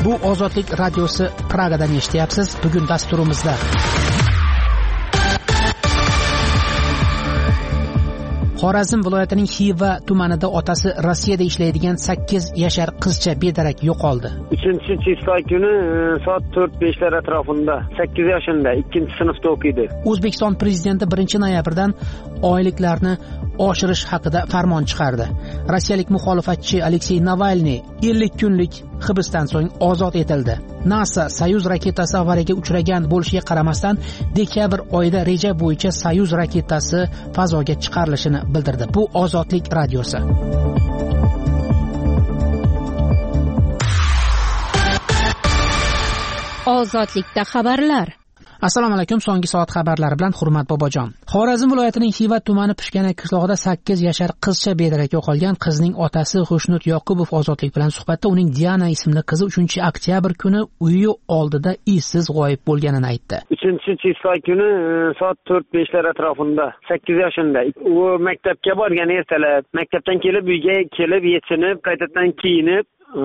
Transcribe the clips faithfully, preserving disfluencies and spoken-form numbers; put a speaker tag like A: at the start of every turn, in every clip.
A: Bu Ozodlik radiosi Pragadan eshityapsiz. Bugun dasturimizda Xorazm viloyatining Xiva tumanida otasi Rossiyada ishlaydigan sakkiz yashar qizcha bedarak yo'qoldi.
B: uchinchi chizfay kuni soat to'rt beshlar atrofida sakkiz yoshida ikkinchi sinfda o'qiydi.
A: O'zbekiston prezidenti birinchi noyabrdan oyliklarni oshirish haqida farmon chiqardi. Rossiyalik muxolifatchi Aleksey Navalniy ellik kunlik hibsdan so'ng ozod etildi. NASA Soyuz raketasi avariyaga uchragan bo'lishiga qaramasdan dekabr oyida reja bo'yicha Soyuz raketasi fazoga chiqarilishini bildirdi. Bu Ozodlik radiosi.
C: Ozodlikda xabarlar.
A: Assalomu alaykum. So'nggi soat xabarlari bilan Hurmat Bobojon. Xorazm viloyatining Xiva tumani Pishkana qishlog'ida sakkiz yashar qizcha bedarak yo'qolgan. Qizning otasi Xushnud Yoqubov Ozodlik bilan suhbatda uning Diana ismli qizi uchinchi oktyabr kuni uyi oldida izsiz g'oyib bo'lganini aytdi.
B: uchinchi chizfay kuni soat to'rt beshlar atrofida sakkiz yoshida u maktabga borgan ertalab. Maktabdan kelib uyga kelib yechinib, qaytadan kiyinib,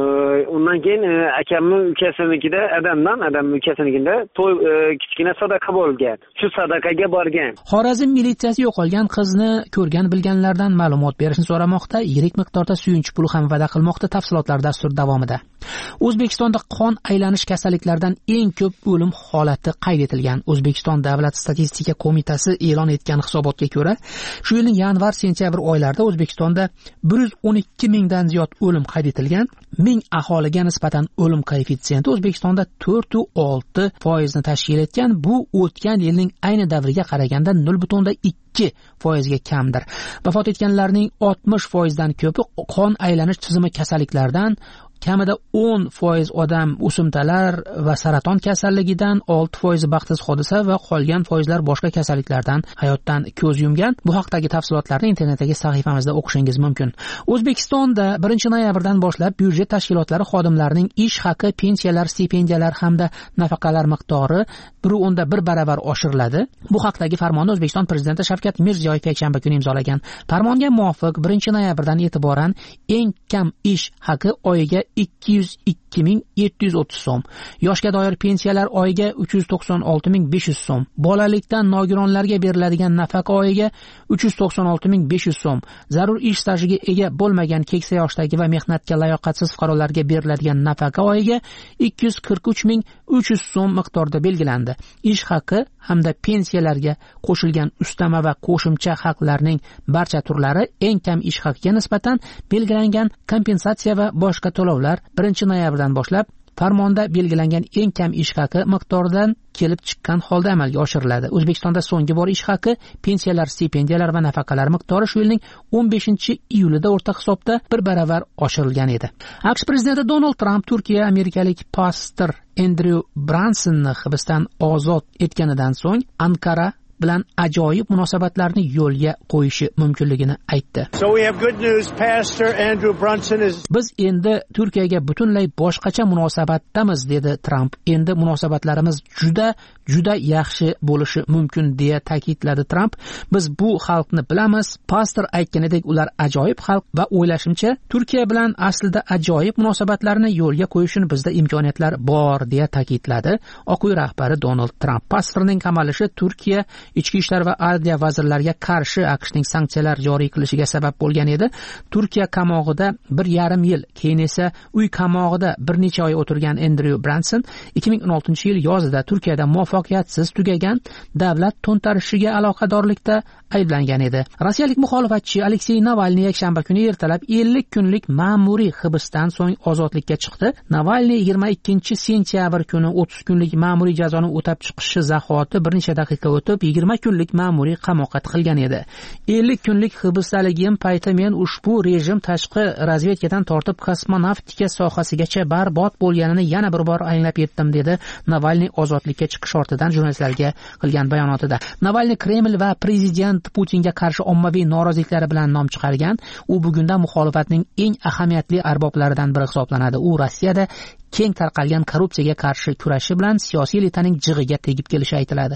B: undan keyin akamning ukasinikida adamdan adamning ukasinikida to'y kichkina sadaqa bo'lgan. Shu sadaqaga borgan.
A: Xorazm militsiyasi yo'qolgan qizni ko'rgan bilganlardan ma'lumot berishni so'ramoqda. Yirik miqdorda suyunchi pul ham va'da qilmoqda. Tafsilotlar dastur davomida. O'zbekistonda qon aylanish kasalliklaridan eng ko'p o'lim holati qayd etilgan. O'zbekiston Davlat statistika qo'mitasi e'lon etgan hisobotga ko'ra, shu yilning yanvar-sentyabr oylarida O'zbekistonda bir yuz o'n ikki mingdan ziyod o'lim qayd etilgan. Ming aholiga nisbatan o'lim koeffitsiyenti O'zbekistonda to'rt nuqta olti foizni tashkil etgan. Bu o'tgan yilning ayni davriga qaraganda nol butun ikki foizga kamdir. Vafot etganlarning oltmish foizdan ko'pi qon aylanish tizimi kasalliklaridan, kamida o'n foiz odam o'simtalar va saraton kasalligidan, olti foiz baxtsiz hodisa va qolgan foizlar boshqa kasalliklardan hayotdan ko'z yumgan. Bu haqdagi tafsilotlarni internetdagi sahifamizda o'qishingiz mumkin. O'zbekistonda birinchi noyabrdan boshlab byudjet tashkilotlari xodimlarining ish haqi, pensiyalar, stipendiyalar hamda nafaqalar miqdori bir o'nda bir baravar oshiriladi. Bu haqdagi farmonni O'zbekiston prezidenti Shavkat Mirziyoyev yakshanba kuni imzolagan. Farmonga muvofiq birinchi noyabrdan e'tiboran eng kam ish haqi oyiga ikki yuz ikki ming yetti yuz o'ttiz so'm, yoshga doir pensiyalar oyiga uch yuz to'qson olti ming besh yuz so'm, bolalikdan nogironlarga beriladigan nafaqa oyiga uch yuz to'qson olti ming besh yuz so'm, zarur ish stajiga ega bo'lmagan keksa yoshdagi va mehnatga layoqatsiz fuqarolarga beriladigan nafaqa oyiga ikki yuz qirq uch ming uch yuz so'm miqdorda belgilandi. Ish haqi hamda pensiyalarga qo'shilgan ustama va qo'shimcha haqlarning barcha turlari eng kam ish haqiga nisbatan belgilangan kompensatsiya va boshqa to'lovlar birinchi noyabrdan boshlab farmonda belgilangan eng kam ish haqi miqdoridan kelib chiqqan holda amalga oshiriladi. O'zbekistonda so'nggi bor ish haqi, pensiyalar, stipendiyalar va nafaqalar miqdori shu yilning o'n beshinchi iyulida o'rta hisobda bir baravar oshirilgan edi. AQSh prezidenti Donald Tramp Turkiya amerikalik pastor Endryu Bransonni hibsdan ozod etganidan so'ng Ankara bilan ajoyib munosabatlarni yo'lga qo'yishi mumkinligini aytdi.
D: So we have good news. Pastor Andrew Brunson is
A: Biz endi Turkiyaga butunlay boshqacha munosabatdamiz, dedi Tramp. Endi munosabatlarimiz juda juda yaxshi bo'lishi mumkin, deya ta'kidladi Tramp. Biz bu xalqni bilamiz. Pastor aytganidek, ular ajoyib xalq va o'ylashimcha Turkiya bilan aslida ajoyib munosabatlarni yo'lga qo'yishning bizda imkoniyatlar bor, deya ta'kidladi Oq uy rahbari Donald Tramp. Pastorning qamalishi Turkiya ichki ishlar va adliya vazirlariga qarshi AQShning sanksiyalar joriy qilishiga sabab bo'lgan edi. Turkiya qamog'ida bir yarim yil, keyin esa uy qamog'ida bir necha oy o'tirgan Endryu Branson ikki ming o'n oltinchi yil yozida Turkiyada muvaffaqiyatsiz tugagan davlat to'ntarishiga aloqadorlikda ayblangan edi. Rossiyalik muxolifatchi Aleksey Navalniy yakshanba kuni ertalab ellik kunlik ma'muriy hibsdan so'ng ozodlikka chiqdi. Navalniy yigirma ikkinchi sentyabr kuni o'ttiz kunlik ma'muriy jazoni o'tab chiqishi zahoti bir necha daqiqa o'tib yigirma kunlik ma'muriy qamoqqa tiqilgan edi. ellik kunlik hibsdaligim payti men ushbu rejim tashqi razvedkadan tortib kosmonavtika sohasigacha barbod bo'lganini yana bir bor anglab yetdim, dedi Navalniy ozodlikka chiqish ortidan jurnalistlarga qilgan bayonotida. Navalniy Kreml va prezident Putinga qarshi ommaviy noroziliklari bilan nom chiqargan. U bugundan muxolifatning eng ahamiyatli arboblaridan biri hisoblanadi. U Rossiyada keng tarqalgan korrupsiyaga qarshi kurashi bilan siyosiy elitaning jig'iga tegib kelishi aytiladi.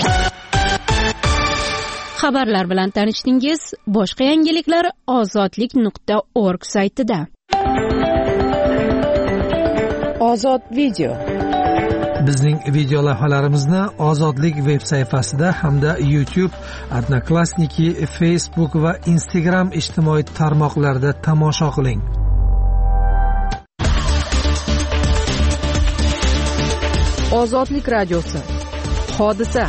C: Xabarlar bilan tanishdingiz. Boshqa yangiliklar ozodlik nuqta org saytida.
E: Ozod video.
F: Bizning video lavhalarimizni Ozodlik veb sayfasida hamda YouTube, Odnoklassniki, Facebook va Instagram ijtimoiy tarmoqlarida tomosha qiling.
E: Ozodlik radiosi. Hodisa.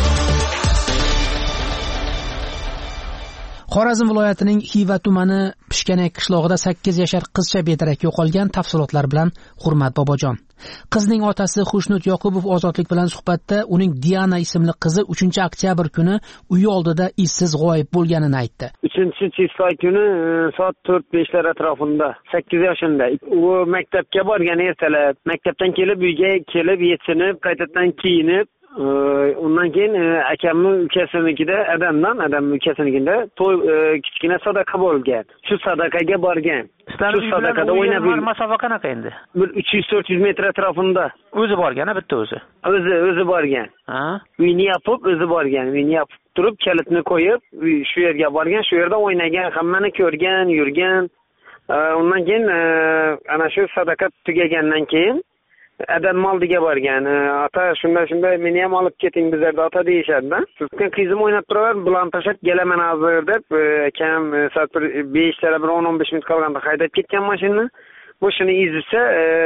A: Xorazm viloyatining Xiva tumani Pishkanak qishlog'ida sakkiz yashar qizcha bedarak yo'qolgan. Tafsilotlar bilan Hurmat Bobojon. Qizning otasi Xushnut Yoqubov Ozodlik bilan suhbatda uning Diana ismli qizi uchinchi oktyabr kuni uyi oldida izsiz g'oyib bo'lganini aytdi.
B: uchinchi chizma kuni soat to'rt beshlar atrofida sakkiz yoshida u maktabga borgan ertalab. Maktabdan kelib uyga kelib yetsinib, qaytadan kiyinib, undan keyin akamni ukasinikida adamdan adamni ukasinikida to'y kichkina sadaqa bo'lgan. Shu sadaqaga borgan. Shu sadaqada o'ynab yurgan.
G: Masofa qanaqa endi?
B: Bir uch yuz to'rt yuz metr atrofida.
G: O'zi borgan, bitta o'zi.
B: O'zi o'zi borgan.
G: Ha?
B: Uyni yopib o'zi borgan. Uyni yopib turib, kalitni qo'yib, shu yerga borgan, shu yerda o'ynagan, hammani ko'rgan, yurgan. Undan keyin ana shu sadaqa tugagandan keyin adam oldiga borgan. Ota shunda shunda meni ham olib keting bizlarda ota deyishadi-da. Sizga qizim o'ynab turaver, bilan tashab kelaman hozir deb, akam soat beshlar bir o'n o'n besh minut qolganda haydab ketgan mashinani. Boshini izisa,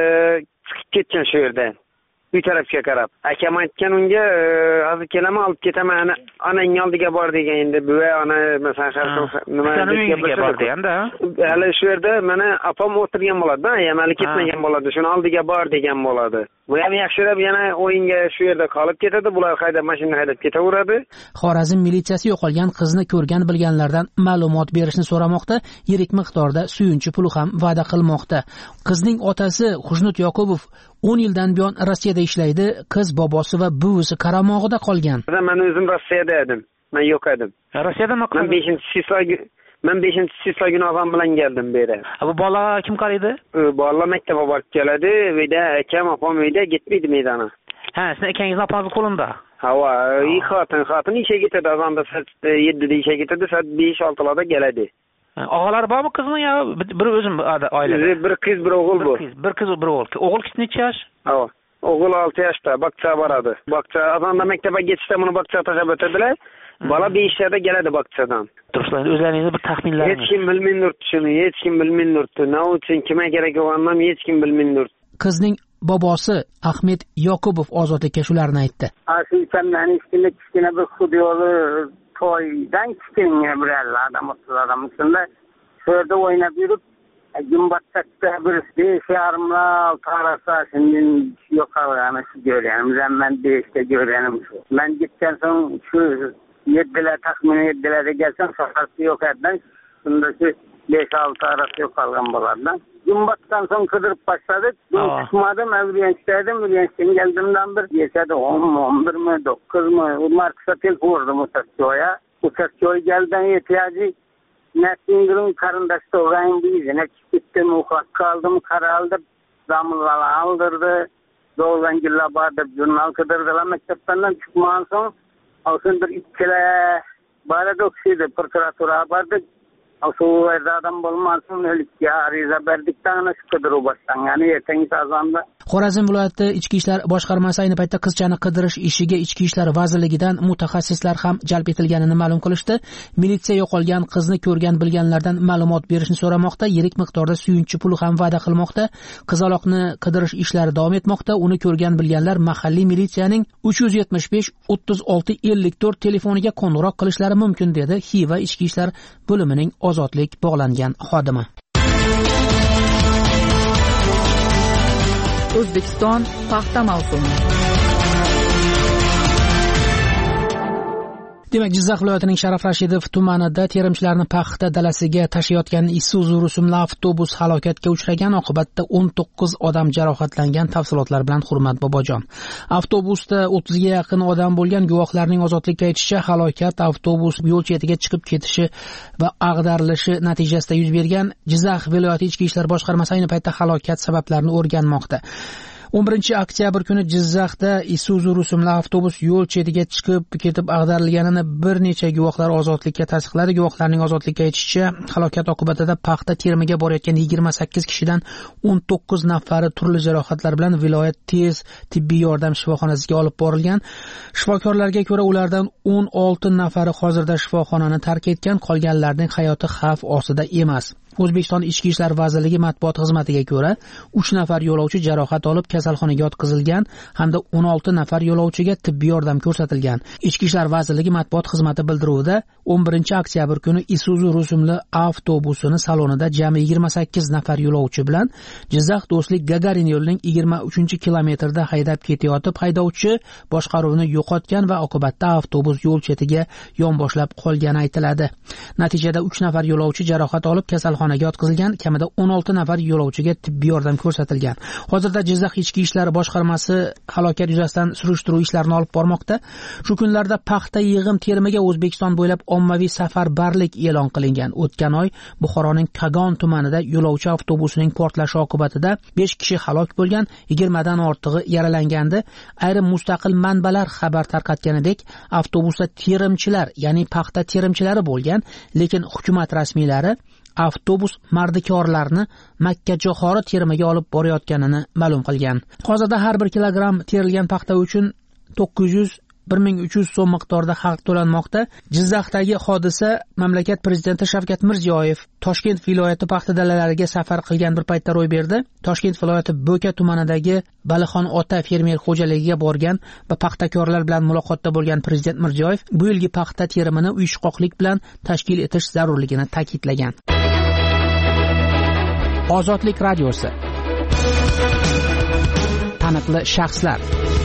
B: chiqib ketgan shu yerda. Uy tarafga qarab. Akam aytgan unga, hozir kelaman, olib ketaman, onang oldiga bor degan. Endi buva ona masalan nima
G: deb bor deganda.
B: Hali shu yerda mana opam o'tirgan bo'ladi-da, yamali ketmagan bo'ladi. Shuni oldiga bor degan bo'ladi. Bu ham yaxshirab yana o'yinga shu yerda qolib ketadi. Bular haydab mashina haydab ketaveradi.
A: Xorazm militsiyasi yo'qolgan qizni ko'rgan bilganlardan ma'lumot berishni so'ramoqda, yirik miqdorda suyunchi puli ham va'da qilmoqda. Qizning otasi Xushnut Yoqubov o'n yildan buyon Rossiyada ishlaydi. Qiz bobosi va buvisi qaramog'ida qolgan.
B: Men o'zim Rossiyada edim. Men yo'q edim.
G: Rossiyada nima qilding?
B: Men beshinchi sislagi Men beshinchi sisla kuni og'am bilan keldim bu yerga.
G: Bu bola kim qaraydi?
B: Bola maktabga borib keladi, uyda akam opam uyda ketmaydi maydona.
G: Ha, sizning akangiz opangizning qo'linda.
B: Ha, va, i xotin, xotin ishga ketadi, og'amda soat yettida ishga ketadi, soat besh oltilarda keladi.
G: Og'alar bormi qizning yo bir o'zim oilada?
B: Bir qiz, bir o'g'il bu.
G: Bir qiz, bir o'g'il. O'g'il necha yosh?
B: Ha, o'g'il olti yoshda, bog'cha boradi. Bog'cha, og'amda maktabga ketishda buni bog'cha tashlab o'tadilar. Bola beshlarda keladi bog'chadan.
G: Turishlar, o'zlaringizni bir taxminlaringiz.
B: Hech kim bilmaydi shuni, hech kim bilmaydi. Nima uchun, kimga kerak bo'lganini hech kim bilmaydi.
A: Qizning bobosi Ahmed Yoqubov Ozodlikka shularni aytdi.
H: Aslida kichkina kichkina bir xudiyoli to'ydan kichkina bir adam o'ttiz odam shunda shu yerda o'ynab yurib, Gumbatda bir besh yarimlar tarasa şimdi yo'qolgani shu ko'rganim. Men beshta ko'rganim shu. Men ketgan so'ng shu yeddilar taxmin yeddilarga kelsam sohasi yo'q ekan. Shunda shu besh olti arası yo'qolgan bo'ladi. Gumbatdan so'ng qidirib boshladik. Tushmadim, Avliyanchdan, Avliyanchdan keldimdan bir yetadi o'n o'n bir mi dokuz mi marksa telefon vurdum Utakcho'ya. Utakcho'ya gelden ihtiyacı Nesingil'in karındaşı olgan bizine gittim, ufak kaldım, karaldım, zamlıları aldırdı, doğudan gilla bardı, jurnal kıdırdılar, mektepten çıkmadan sonra, olsun bir ikkile barada oksiydi, prokuratura bardık, olsun adam bulmasın, ölükya, ariza berdikten şu kıdırı baştan, yani yetengi azamda.
A: Xorazm viloyati Ichki ishlar boshqarmasi ayni paytda qizchani qidirish ishiga Ichki ishlar vazirligidan mutaxassislar ham jalb etilganini ma'lum qilishdi. Militsiya yo'qolgan qizni ko'rgan bilganlardan ma'lumot berishni so'ramoqda, yirik miqdorda suyunchi puli ham va'da qilmoqda. Qizaloqni qidirish ishlari davom etmoqda. Uni ko'rgan bilganlar mahalliy militsiyaning uch yuz yetmish besh o'ttiz olti ellik to'rt telefoniga qo'ng'iroq qilishlari mumkin dedi Xiva Ichki ishlar bo'limining Ozodlik bog'langan xodimi.
E: O'zbekiston paxta mavsumi.
A: Demak, Jizzax viloyatining Sharaf Rashidov tumanida terimchilarni paxta dalasiga tashiyotgan Isuzu rusumli avtobus halokatga uchragan, oqibatda o'n to'qqiz odam jarohatlangan. Tafsilotlar bilan Hurmat Bobojon. Avtobusda o'ttizga yaqin odam bo'lgan. Guvohlarning Ozodlikka aytishicha, halokat avtobus yo'l chetiga chiqib ketishi va ag'darilishi natijasida yuz bergan. Jizzax viloyati Ichki ishlar boshqarmasi ayni paytda halokat sabablarini o'rganmoqda. o'n birinchi oktyabr kuni Jizzaxda Isuzu rusumli avtobus yo'l chetiga chiqib ketib ag'darilganini bir necha guvohlar ozodlikka tasdiqladi. Guvohlarning ozodlikka aytishicha, halokat oqibatida paxta terimiga borayotgan yigirma sakkiz kishidan o'n to'qqiz nafari turli jarohatlar bilan viloyat tez tibbiy yordam shifoxonasiga olib borilgan. Shifokorlarga ko'ra, ulardan o'n olti nafari hozirda shifoxonani tark etgan, qolganlarning hayoti xavf ostida emas. O'zbekiston Ichki ishlar vazirligi matbuot xizmatiga ko'ra, uch nafar yo'lovchi jarohat olib kasalxonaga yotqizilgan hamda o'n olti nafar yo'lovchiga tibbiy yordam ko'rsatilgan. Ichki ishlar vazirligi matbuot xizmati bildiruvida o'n birinchi oktyabr kuni Isuzu rusumli avtobusini salonida jami yigirma sakkiz nafar yo'lovchi bilan Jizzax Do'stlik Gagarin yo'lining yigirma uchinchi kilometrida haydab ketayotib, haydovchi boshqaruvni yo'qotgan va oqibatda avtobus yo'l chetiga yonboshlab qolgani aytiladi. Natijada uch nafar yo'lovchi jarohat olib kasalxonaga yotqizilgan, kamida o'n olti nafar yo'lovchiga tibbiy yordam ko'rsatilgan. Hozirda Jizzax Ichki ishlar boshqarmasi halokat yuzasidan surishtiruv ishlarini olib bormoqda. Shu kunlarda paxta yig'im terimiga O'zbekiston bo'ylab ommaviy safarbarlik e'lon qilingan. O'tgan oy Buxoroning Kogon tumanida yo'lovchi avtobusining portlashi oqibatida besh kishi halok bo'lgan, yigirmadan ortig'i yaralangandi. Ayrim mustaqil manbalar xabar tarqatganidek, avtobusda terimchilar, ya'ni paxta terimchilari bo'lgan, lekin hukumat rasmiylari avtobus mardikorlarni Makkajo'xori terimiga olib borayotganini ma'lum qilgan. Hozirda har bir kilogramm terilgan paxta uchun to'qqiz yuz bir ming uch yuz so'm miqdorida haq to'lanmoqda. Jizzaxdagi hodisa mamlakat prezidenti Shavkat Mirziyoyev Toshkent viloyati paxta dalalariga safar qilgan bir paytda ro'y berdi. Toshkent viloyati Bo'ka tumanidagi Balixon ota fermer xo'jaligiga borgan va paxtakorlar bilan muloqotda bo'lgan prezident Mirziyoyev bu yilgi paxta terimini uyushqoqlik bilan tashkil etish zarurligini ta'kidlagan. Ozodlik radiosi. Taniqli shaxslar.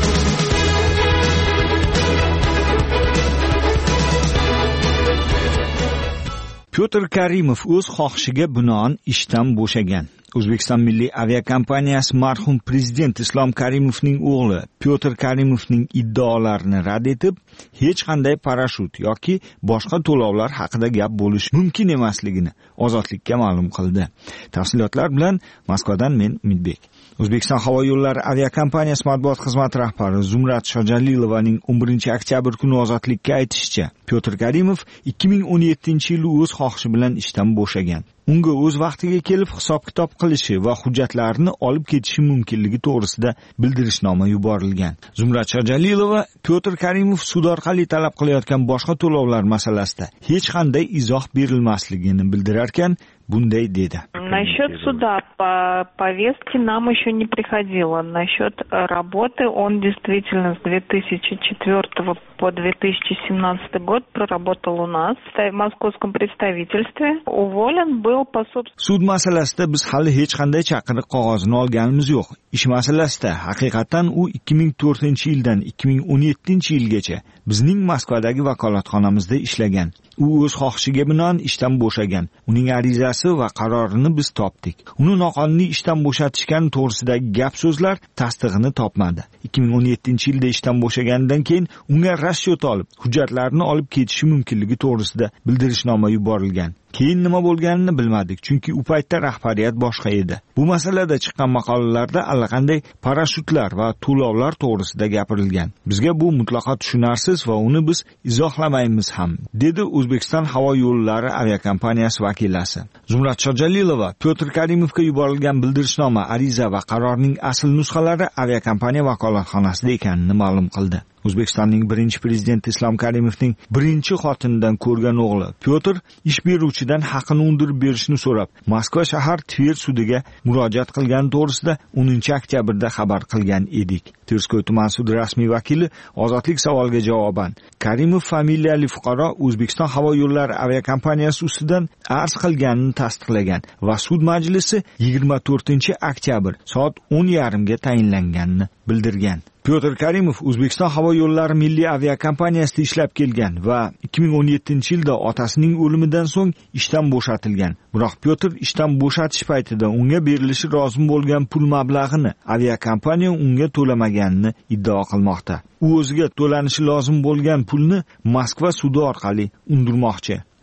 I: Pyotr Karimov o'z xohishiga binoan ishdan bo'shagan. O'zbekiston Milliy aviakompaniyasi marhum prezident Islom Karimovning o'g'li Pyotr Karimovning iddaolarini rad etib, hech qanday parashyut yoki boshqa to'lovlar haqida gap bo'lishi mumkin emasligini Ozodlikka ma'lum qildi. Tafsilotlar bilan Moskvadan men Umidbek. O'zbekiston havo yo'llari aviakompaniyasi matbuot xizmati rahbari Zumrat Shojalilovaning o'n birinchi oktyabr kuni Ozodlikka aytishicha, Pyotr Karimov ikki ming o'n yettinchi yil o'z xohishi bilan ishdan bo'shagan. Unga o'z vaqtiga kelib hisob-kitob qilishi va hujjatlarini olib ketishi mumkinligi to'g'risida bildirishnoma yuborilgan. Zumrat Shojalilova Pyotr Karimov sud orqali talab qilayotgan boshqa to'lovlar masalasida hech qanday izoh berilmasligini bildirarkan, bunday dedi.
J: Насчет суда по повестке нам еще не приходило. Насчет работы он действительно с две тысячи четвёртого по две тысячи семнадцатый год проработал у нас в московском представительстве. Уволен был по собственному...
I: Sud masalasida biz hali hech qanday chaqiriq qog'ozini olganimiz yo'q. Ish masalasida haqiqatan u ikki ming to'rtinchi yildan ikki ming o'n yettinchi yilgacha bizning Moskvadagi vakolatxonamizda ishlagan. U o'z xohishiga binoan ishdan bo'shagan. Uning arizasi va qarorini biz topdik. Uni noqonuniy ishdan bo'shatishgani to'g'risidagi gap so'zlar tasdig'ini topmadi. ikki ming o'n yettinchi yilda ishdan bo'shaganidan keyin unga rashyot olib, hujjatlarini olib ketishi mumkinligi to'g'risida bildirishnoma yuborilgan. Keyin nima bo'lganini bilmadik, chunki u paytda rahbariyat boshqa edi. Bu masalada chiqqan maqolalarda allaqanday parashyutlar va to'lovlar to'g'risida gapirilgan. Bizga bu mutlaqo tushunarsiz va uni biz izohlamaymiz ham, dedi O'zbekiston havo yo'llari aviakompaniyasi vakilasi. Zumrat Shojalilova Pyotr Karimovga yuborilgan bildirishnoma, ariza va qarorning asl nusxalari aviakompaniya vakolatxonasida ekanini ma'lum qildi. O'zbekistonning birinchi prezidenti Islom Karimovning birinchi xotinidan ko'rgan o'g'li Pyotr ish beruvchidan haqini undirib berishni so'rab Moskva shahar Tver sudiga murojaat qilgani to'g'risida o'ninchi oktyabrda xabar qilgan edik. Terskoy tuman sudi rasmiy vakili Ozodlik savoliga javoban, Karimov familiyali fuqaro O'zbekiston havo yo'llari aviakompaniyasi ustidan arz qilganini tasdiqlagan va sud majlisi yigirma to'rtinchi oktyabr soat o'n yarim ga tayinlanganini bildirgan. Pyotr Karimov O'zbekiston havo yo'llari milliy aviakompaniyasida ishlab kelgan va ikki ming o'n yettinchi yilda otasining o'limidan so'ng ishdan bo'shatilgan. Biroq Pyotr ishdan bo'shatish paytida unga berilishi lozim bo'lgan pul mablag'ini aviakompaniya unga to'lamaganini iddao qilmoqda. U o'ziga to'lanishi lozim bo'lgan pulni Moskva sudi orqali undirmoqchi.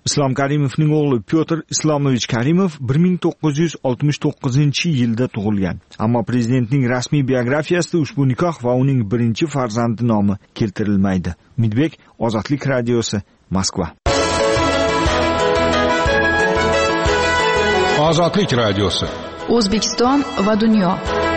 I: Islom Karimovning o'g'li Pyotr Islomovich Karimov bir ming to'qqiz yuz oltmish to'qqizinchi yilda tug'ilgan. Ammo prezidentning rasmiy biografiyasida ushbu nikoh va uning birinchi farzandi nomi keltirilmaydi. Umidbek, Ozodlik radiosi, Moskva.
K: Ozodlik radiosi.
E: O'zbekiston va dunyo.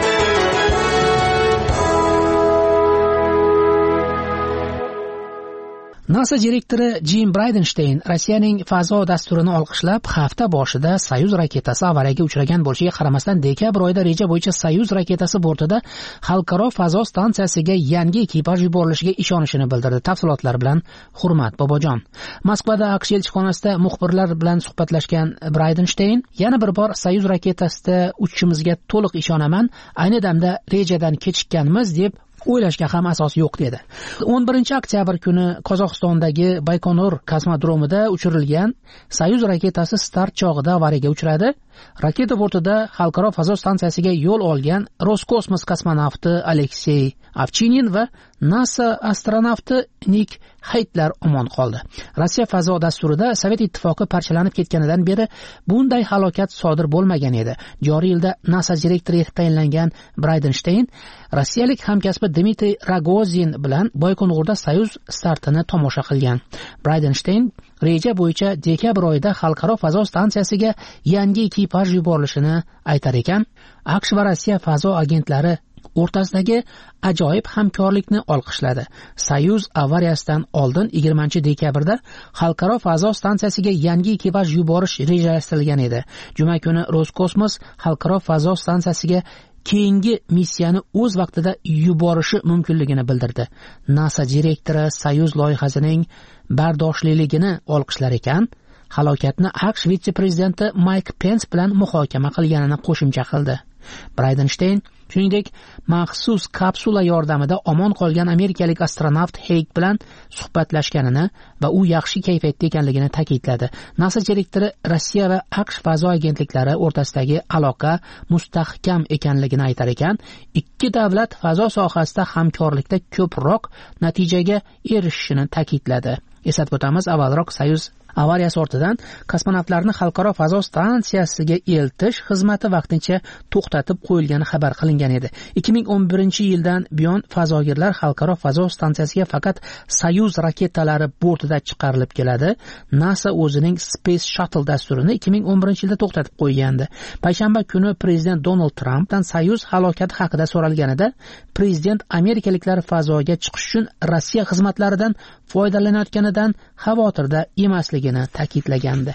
A: NASA direktori Jim Bridenstine Rossiyaning fazo dasturini olqishlab, hafta boshida Soyuz raketasi avariyaga uchragan bo'lishiga qaramasdan dekabr oyida reja bo'yicha Soyuz raketasi bortida xalqaro fazo stansiyasiga yangi ekipaj yuborilishiga ishonishini bildirdi. Tafsilotlar bilan Hurmat Bobojon. Moskvada AQSh elchixonasida muxbirlar bilan suhbatlashgan Bridenstine yana bir bor Soyuz raketasida uchishimizga to'liq ishonaman, ayni damda rejadan kechikkanmiz deb o'ylashga ham asos yo'q dedi. o'n birinchi oktyabr kuni Qozog'istondagi Baykonur kosmodromida uchirilgan Soyuz raketasi start chog'ida avariyaga uchradi. Raketa bortida xalqaro fazo stansiyasiga yo'l olgan Roskosmos kosmonavti Aleksey Ovchinin va NASA astronavti Nik Haytlar omon qoldi. Rossiya fazo dasturida Sovet ittifoqi parchalanib ketganidan beri bunday halokat sodir bo'lmagan edi. Joriy yilda NASA direktori etib tayinlangan Bridenstine rossiyalik hamkasbi Dmitriy Rogozin bilan Baykonurda Soyuz startini tomosha qilgan. Bridenstine reja bo'yicha dekabr oyida xalqaro fazo stansiyasiga yangi ekipaj yuborilishini aytar ekan, AQSh va Rossiya fazo agentlari o'rtasidagi ajoyib hamkorlikni olqishladi. Soyuz avariyasidan oldin yigirmanchi dekabrda xalqaro fazo stansiyasiga yangi ekipaj yuborish rejalashtirilgan edi. Juma kuni Roskosmos xalqaro fazo stansiyasiga keyingi missiyani o'z vaqtida yuborishi mumkinligini bildirdi. NASA direktori Soyuz loyihasining bardoshliligini olqishlar ekan, halokatni AQSh vitse-prezidenti Mike Pence bilan muhokama qilganini qo'shimcha qildi. Bridenstine shuningdek maxsus kapsula yordamida omon qolgan amerikalik astronavt Hayk bilan suhbatlashganini va u yaxshi kayfiyatda ekanligini ta'kidladi. NASA direktori Rossiya va AQSh fazo agentliklari o'rtasidagi aloqa mustahkam ekanligini aytar ekan, ikki davlat fazo sohasida hamkorlikda ko'proq natijaga erishishini ta'kidladi. Eslatib o'tamiz, avvalroq Soyuz avariyasi ortidan kosmonavtlarni xalqaro fazo stansiyasiga eltish xizmati vaqtincha to'xtatib qo'yilgani xabar qilingan edi. ikki ming o'n birinchi yildan buyon fazogirlar xalqaro fazo stansiyasiga faqat Soyuz raketalari bortida chiqarilib keladi. NASA o'zining Space Shuttle dasturini ikki ming o'n birinchi yilda to'xtatib qo'ygandi. Payshanba kuni prezident Donald Trampdan Soyuz halokati haqida so'ralganida, prezident amerikaliklar fazoga chiqish uchun Rossiya xizmatlaridan foydalanayotganidan xavotirda emasligini ta'kidlagandi.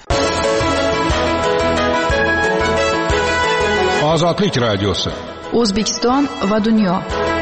K: Ozodlik radiosi.
E: O'zbekiston va dunyo.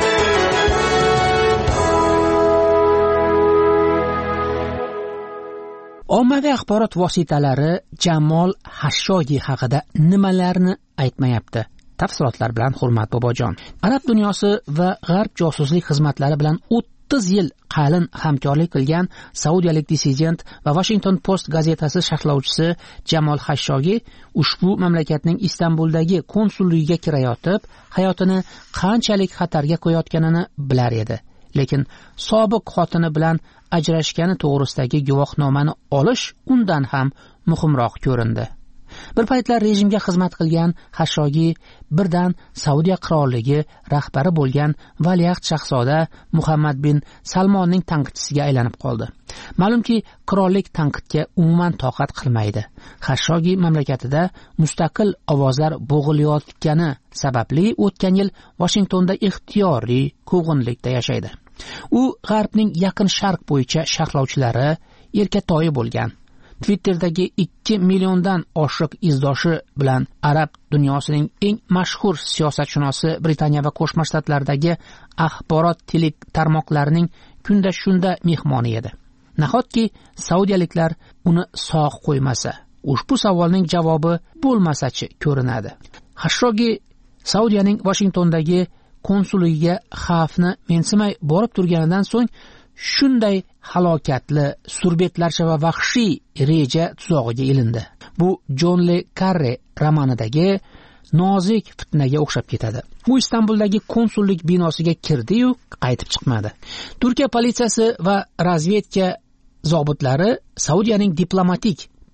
A: Ommaviy axborot vositalari Jamol Xashoggi haqida nimalarni aytmayapti? Tafsilotlar bilan Hurmat Bobojon. Arab dunyosi va G'arb josuslik xizmatlari bilan o'ttiz yil qalin hamkorlik qilgan saudiyalik dissident va Washington Post gazetasi sharhlovchisi Jamol Xashoggi ushbu mamlakatning Istanbuldagi konsulligiga kirayotib, hayotini qanchalik xatarga qo'yayotganini bilar edi. Lekin sobiq xotini bilan ajrashgani to'g'risidagi guvohnomani olish undan ham muhimroq ko'rindi. Bir paytlar rejimga xizmat qilgan Xashoggi birdan Saudiya qirolligi rahbari bo'lgan valiahd shahzoda Muhammad bin Salmonning tanqidchisiga aylanib qoldi. Ma'lumki, qirollik tanqidga umuman toqat qilmaydi. Xashoggi mamlakatida mustaqil ovozlar bo'g'ilayotgani sababli o'tgan yil Washingtonda ixtiyoriy quvg'inlikda yashaydi. U G'arbning Yaqin Sharq bo'yicha sharhlovchilari erkatoyi bo'lgan. Twitter'dagi ikki milliondan oshiq izdoshi bilan arab dunyosining eng mashhur siyosatshunosi Britaniya va Qo'shma Shtatlardagi axborot tili tarmoqlarining kunda shunda mehmoni edi. Nahotki saudiyaliklar uni sog' qo'ymasa, ushbu savolning javobi bo'lmasachi ko'rinadi. Xashoggi Saudiyaning Washingtondagi konsulligiga xavfni mensimay borib turganidan so'ng shunday halokatli, surbetlarcha va vahshiy reja tuzog'iga ilindi. Bu John Le Carre romanidagi nozik fitnaga o'xshab ketadi. U Istanbuldagi konsullik binosiga kirdi-yu qaytib chiqmadi. Turkiya politsiyasi va razvedka zobitlari Saudiyaning diplomatik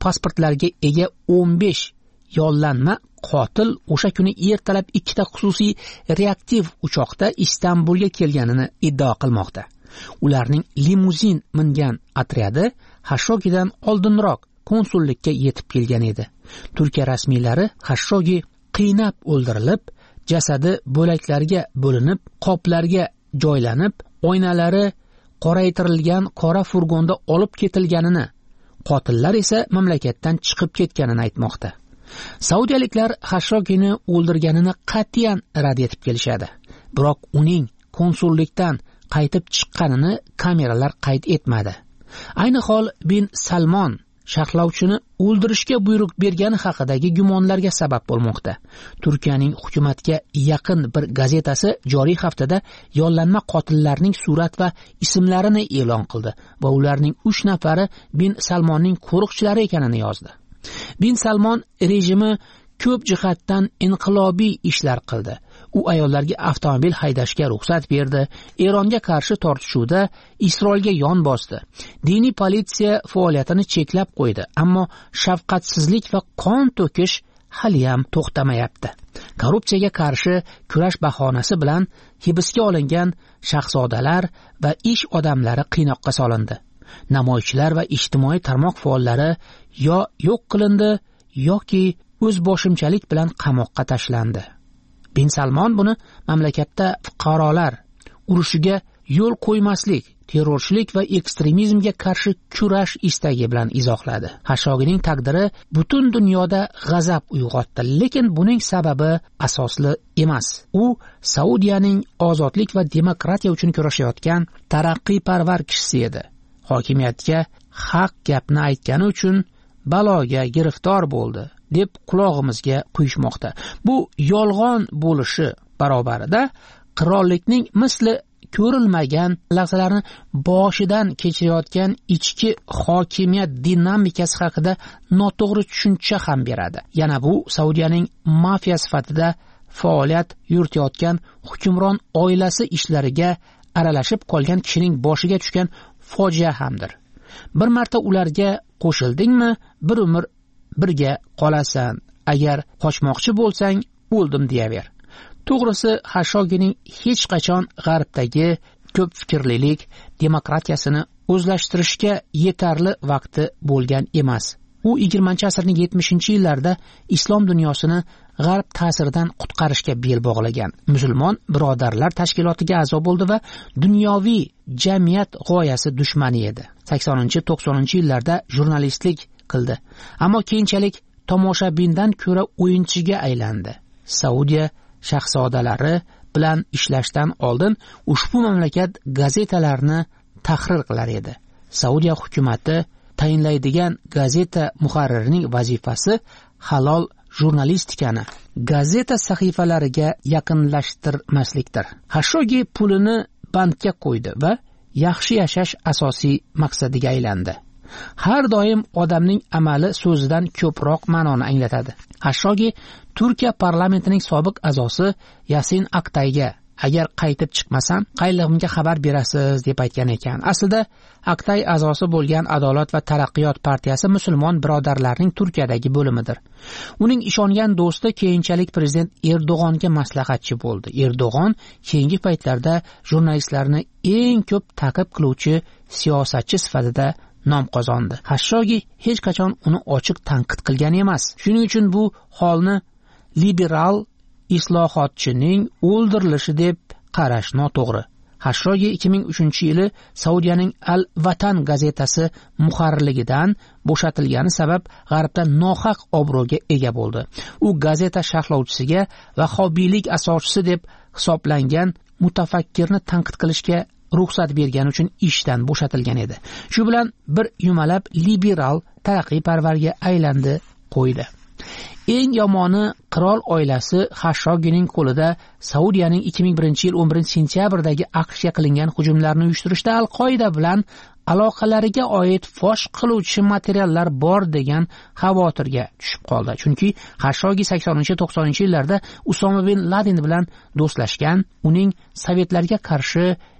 A: pasportlarga ega o'n besh yollanma qotil o'sha kuni ertalab ikkita xususiy reaktiv uchoqda Istanbulga kelganini iddao qilmoqda. Ularning limuzin mingan otryadi Xashoggidan oldinroq konsullikka yetib kelgan edi. Turkiya rasmiylari Xashoggi qiynab o'ldirilib, jasadi bo'laklarga bo'linib, qoplarga joylanib, oynalari qoraytirilgan qora furgonda olib ketilganini, qotillar esa mamlakatdan chiqib ketganini aytmoqda. Saudiyaliklar Xashoggini o'ldirganini qat'iyan rad etib kelishadi. Biroq uning konsullikdan qaytib chiqqanini kameralar qayd etmadi. Ayni hol bin Salmon sharhlovchini o'ldirishga buyruq bergani haqidagi gumonlarga sabab bo'lmoqda. Turkiyaning hukumatga yaqin bir gazetasi joriy haftada yollanma qotillarning surat va ismlarini e'lon qildi va ularning uch nafari bin Salmonning qo'riqchilari ekanini yozdi. Bin Salmon rejimi ko'p jihatdan inqilobiy ishlar qildi. U ayollarga avtomobil haydashga ruxsat berdi, Eronga qarshi tortishuvda Isroilga yon bosdi. Diniy politsiya faoliyatini cheklab qo'ydi, ammo shafqatsizlik va qon to'kish hali ham to'xtamayapti. Korrupsiyaga qarshi kurash bahonasi bilan hibsga olingan shahzodalar va ish odamlari qiynoqqa solindi. Namoyishchilar va ijtimoiy tarmoq faollari yo yo'q qilindi yoki o'zboshimchalik bilan qamoqqa tashlandi. Bin Salmon buni mamlakatda fuqarolar urushiga yo'l qo'ymaslik, terrorchilik va ekstremizmga qarshi kurash istagi bilan izohladi. Xashoggining taqdiri butun dunyoda g'azab uyg'otdi, lekin buning sababi asosli emas. U Saudiyaning ozodlik va demokratiya uchun kurashayotgan taraqqiyparvar kishisi edi. Hokimiyatga haq gapni aytgani uchun baloga giriftor bo'ldi deb qulog'imizga quyishmoqda. Bu yolg'on bo'lishi barobarida qirollikning misli ko'rilmagan lahzalarni boshidan kechirayotgan ichki hokimiyat dinamikasi haqida noto'g'ri tushuncha ham beradi. Yana bu Saudiyaning mafiya sifatida faoliyat yuritayotgan hukmron oilasi ishlariga aralashib qolgan kishining boshiga tushgan fojia hamdir. Bir marta ularga qo'shildingmi, bir umr birga qolasan. Agar qochmoqchi bo'lsang, o'ldim deyaver. To'g'risi, Xashoggining hech qachon g'arbdagi ko'p fikrlilik demokratiyasini o'zlashtirishga yetarli vaqti bo'lgan emas. U yigirmanchi asrning yetmishinchi yillarida islom dunyosini g'arb ta'siridan qutqarishga bel bog'lagan musulmon birodarlar tashkilotiga a'zo bo'ldi va dunyoviy jamiyat g'oyasi dushmani edi. saksoninchi to'qsoninchi yillarda jurnalistlik qildi, ammo keyinchalik tomoshabindan ko'ra o'yinchiga aylandi. Saudiya shahzodalari bilan ishlashdan oldin ushbu mamlakat gazetalarni tahrir qilar edi. Saudiya hukumati tayinlaydigan gazeta muharririning vazifasi halol jurnalistikani gazeta sahifalariga yaqinlashtirmaslikdir. Xashoggi pulini bankka qo'ydi va yaxshi yashash asosiy maqsadiga aylandi. Har doim odamning amali so'zidan ko'proq ma'noni anglatadi. Xashoggi Turkiya parlamentining sobiq a'zosi Yasin Aktayga agar qaytib chiqmasam, qaylig'imga xabar berasiz deb aytgan ekan. Aslida Aktay a'zosi bo'lgan Adolat va taraqqiyot partiyasi musulmon birodarlarning Turkiyadagi bo'limidir. Uning ishongan do'sti keyinchalik prezident Erdo'g'onga maslahatchi bo'ldi. Erdo'g'on keyingi paytlarda jurnalistlarni eng ko'p ta'qib qiluvchi siyosatchi sifatida nom qozondi. Xashoggi hech qachon uni ochiq tanqid qilgan emas. Shuning uchun bu holni liberal islohotchining o'ldirilishi deb qarash noto'g'ri. Xashoggi ikki ming uchinchi yili Saudiyaning Al-Vatan gazetasi muharrirligidan bo'shatilgani sabab g'arbda nohaq obro'ga ega bo'ldi. U gazeta sharhlovchisiga vahobiylik asoschisi deb hisoblangan mutafakkirni tanqid qilishga ruxsat bergani uchun ishdan bo'shatilgan edi. Shu bilan bir yumalab liberal taraqqiyparvarga aylandi qo'ydi. Eng yomoni, qirol oilasi Xashoggining qo'lida Saudiyaning ikki ming birinchi yil o'n birinchi sentyabrdagi AQShga qilingan hujumlarni uyushtirishda Al-Qoida bilan aloqalariga oid fosh qiluvchi materiallar bor degan xavotirga tushib qoldi. Chunki Xashoggi saksoninchi to'qsoninchi yillarda Usoma bin Laden bilan do'stlashgan, uning sovetlarga qarshi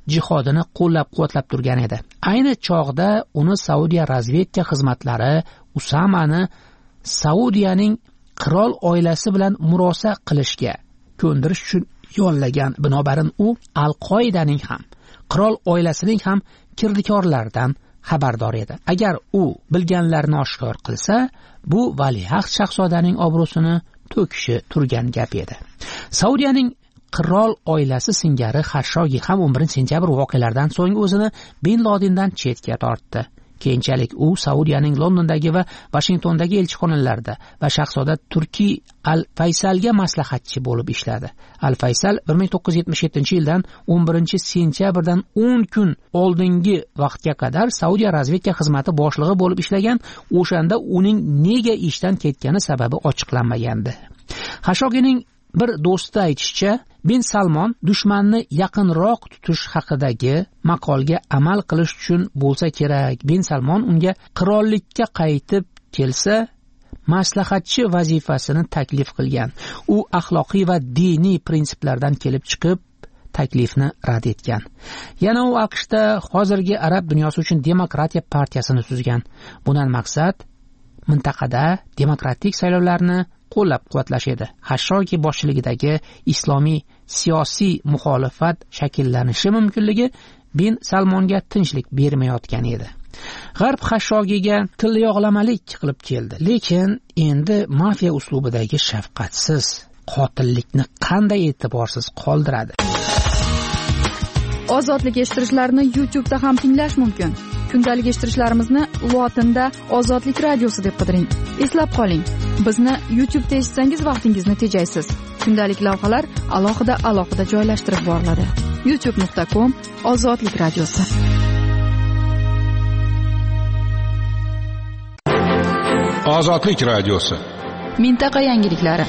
A: jihodini qo'llab-quvvatlab turgan edi. Ayni chog'da uni Saudiya razvedka xizmatlari Usamani Saudiyaning qirol oilasi bilan murosa qilishga ko'ndirish uchun yollagan. Binobarin u Al-Qoidaning ham, qirol oilasining ham kirdikorlaridan xabardor edi. Agar u bilganlarini oshkor qilsa, bu valiahd shahzodaning obro'sini to'kishi turgan gap edi. Saudiyaning qirol oilasi singari Xashoggi ham o'n birinchi sentyabr voqealaridan so'ng o'zini Bin Ladendan chetga tortdi. Keyinchalik u Saudiyaning Londondagi va Washingtondagi elchixonalarida va shahzoda Turkiy Al-Faysalga maslahatchi bo'lib ishladi. Al-Faysal bir ming to'qqiz yuz yetmish yettinchi yildan o'n birinchi sentyabrdan o'n kun oldingi vaqtga qadar Saudiya razvedka xizmati boshlig'i bo'lib ishlagan. O'shanda uning nega ishdan ketgani sababi ochiqlanmagandi. Xashoggining bir do'sti aytishicha, Bin Salmon dushmanni yaqinroq tutish haqidagi maqolga amal qilish uchun bo'lsa kerak, Bin Salmon unga qirollikka qaytib kelsa maslahatchi vazifasini taklif qilgan. U axloqiy va diniy prinsiplardan kelib chiqib taklifni rad etgan. Yana u AQShda hozirgi arab dunyosi uchun demokratiya partiyasini tuzgan. Bundan maqsad mintaqada demokratik saylovlarni qo'llab-quvvatlash edi. Xashoggi boshchiligidagi islomiy siyosiy muxolifat shakllanishi mumkinligi Bin Salmonga tinchlik bermayotgan edi. G'arb Xashoggiga tilyog'lamalik qilib keldi, lekin endi mafiya uslubidagi shafqatsiz qotillikni qanday e'tiborsiz qoldiradi?
E: Ozodlik eshittirishlarni YouTube'da ham tinglash mumkin. Kundalik eshittirishlarimizni lotinda Ozodlik radiosi deb qidiring. Eslab qoling, bizni YouTube'da eshitsangiz vaqtingizni tejaysiz. Kundalik lavhalar alohida alohida joylashtirib boriladi. youtube nuqta com Ozodlik radiosi.
K: Ozodlik radiosi.
E: Mintaqa yangiliklari.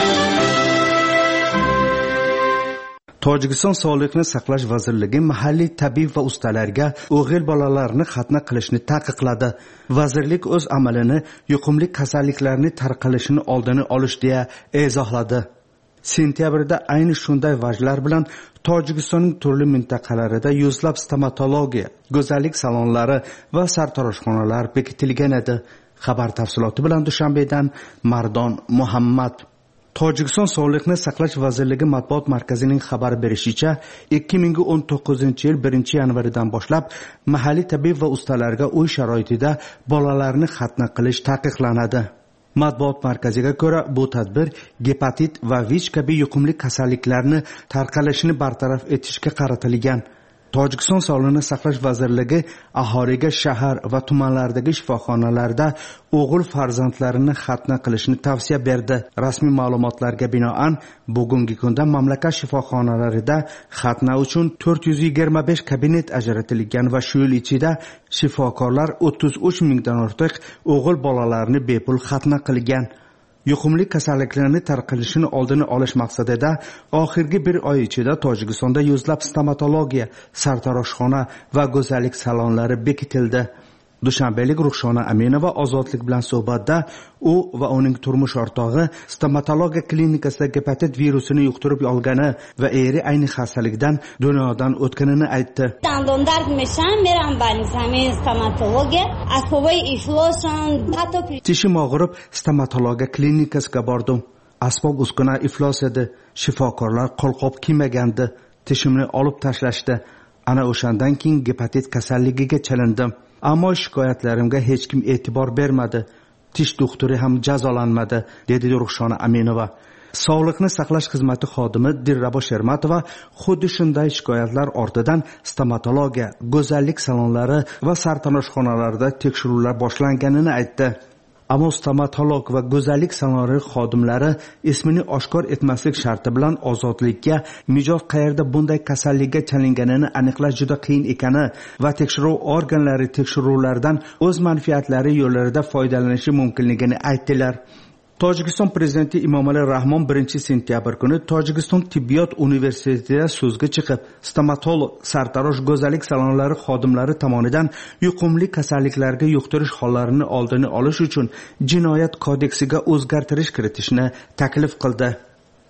L: Tojikiston Sog'liqni saqlash vazirligi mahalliy tabib va ustalarga o'g'il bolalarni xatna qilishni taqiqladi. Vazirlik o'z amalini yuqumli kasalliklarning tarqalishini oldini olish deya izohladi. Sentyabrda ayni shunday vajlar bilan Tojikistonning turli mintaqalarida yuzlab stomatologiya, go'zallik salonlari va sartaroshxonalar bekitilgan edi. Xabar tafsiloti bilan Dushanbedan Mardon Muhammad. Tojikiston Sog'liqni saqlash vazirligi matbuot markazining xabar berishicha, ikki ming o'n to'qqizinchi yil birinchi yanvaridan boshlab mahalliy tabib va ustalarga uy sharoitida bolalarni xatna qilish taqiqlanadi. Matbuot markaziga ko'ra, bu tadbir gepatit va V I C kabi yuqumli kasalliklarni tarqalishini bartaraf etishga qaratilgan. Tojikiston Sog'liqni saqlash vazirligi aholiga shahar va tumanlardagi shifoxonalarda o'g'il farzandlarini xatna qilishni tavsiya berdi. Rasmiy ma'lumotlarga binoan, bugungi kunda mamlakat shifoxonalarida xatna uchun to'rt yuz yigirma besh kabinet ajratilgan va shu yil ichida shifokorlar o'ttiz uch mingdan ortiq o'g'il bolalarni bepul xatna qilgan. Yuqumli kasalliklarning tarqalishini oldini olish maqsadida oxirgi bir oy ichida Tojikistonda yuzlab stomatologiya, sartaroshxona va go'zallik salonlari bekitildi. Dushanbalik Ruxshona Aminova Ozodlik bilan suhbatda u va uning turmush o'rtog'i stomatologiya klinikasida gepatit virusini yuqtirib olgani va eri ayni xastalikdan dunyodan o'tganini aytdi.
M: دندان درد میشم میرم برنامه استоматология اسبابای ifloshan hatto
L: tishim og'rib stomatologiya klinikasiga bordim. Asbob uskuna iflos edi. Shifokorlar qo'lqop kiymagandi. Tishimni olib tashlashdi. Ana o'shandan keyin gepatit kasalligiga chalindim. Ammo shikoyatlarimga hech kim e'tibor bermadi. Tish doktori ham jazolanmadi, dedi Ruxshona Aminova. Sog'liqni saqlash xizmati xodimi Dirrabo Shermatova xuddi shunday shikoyatlar ortidan stomatologiya, go'zallik salonlari va sartaroshxonalarda tekshiruvlar boshlanganini aytdi. Ammo stomatolog va go'zallik salonlari xodimlari ismini oshkor etmaslik sharti bilan ozodlikka mijoz qayerda bunday kasallikka chalinganini aniqlash juda qiyin ekani va tekshiruv organlari tekshiruvlardan o'z manfaatlari yo'llarida foydalanishi mumkinligini aytdilar. Tojikiston prezidenti Emomali Rahmon birinchi sentyabr kuni Tojikiston tibbiyot universitetida so'zga chiqib, stomatolog, sartarosh, go'zallik salonlari xodimlari tomonidan yuqumli kasalliklarga yuqtirish hollarini oldini olish uchun jinoyat kodeksiga o'zgartirish kiritishni taklif qildi.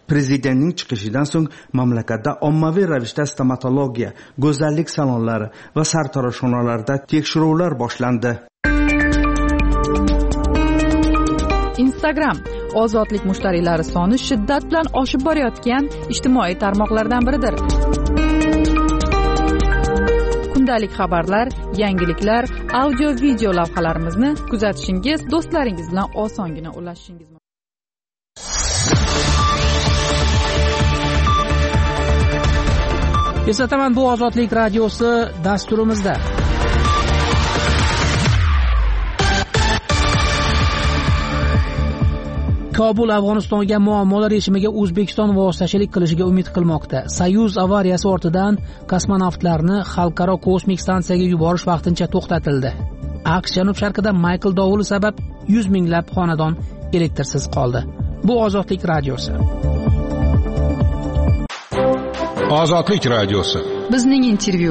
L: Prezidentning chiqishidan so'ng mamlakatda ommaviy ravishda stomatologiya, go'zallik salonlari va sartaroshxonalarda tekshiruvlar boshlandi.
E: Instagram ozodlik mushtariylari soni shiddat bilan oshib borayotgan ijtimoiy tarmoqlardan biridir. Kundalik xabarlar, yangiliklar, audio video lavhalarimizni kuzatishingiz, do'stlaringiz bilan osongina ulashishingiz mumkin.
A: Eslataman, bu Ozodlik radiosi dasturimizda Kobul Afg'onistonga muammolar yechimiga O'zbekiston vositachilik qilishiga umid qilmoqda. Soyuz avariyasi ortidan kosmonavtlarni xalqaro kosmik stansiyaga yuborish vaqtincha to'xtatildi. AQSh janub-sharqida Michael dovuli sabab yuz minglab xonadon elektrsiz qoldi. Bu Ozodlik radiosi.
K: Ozodlik radiosi.
E: Bizning intervyu.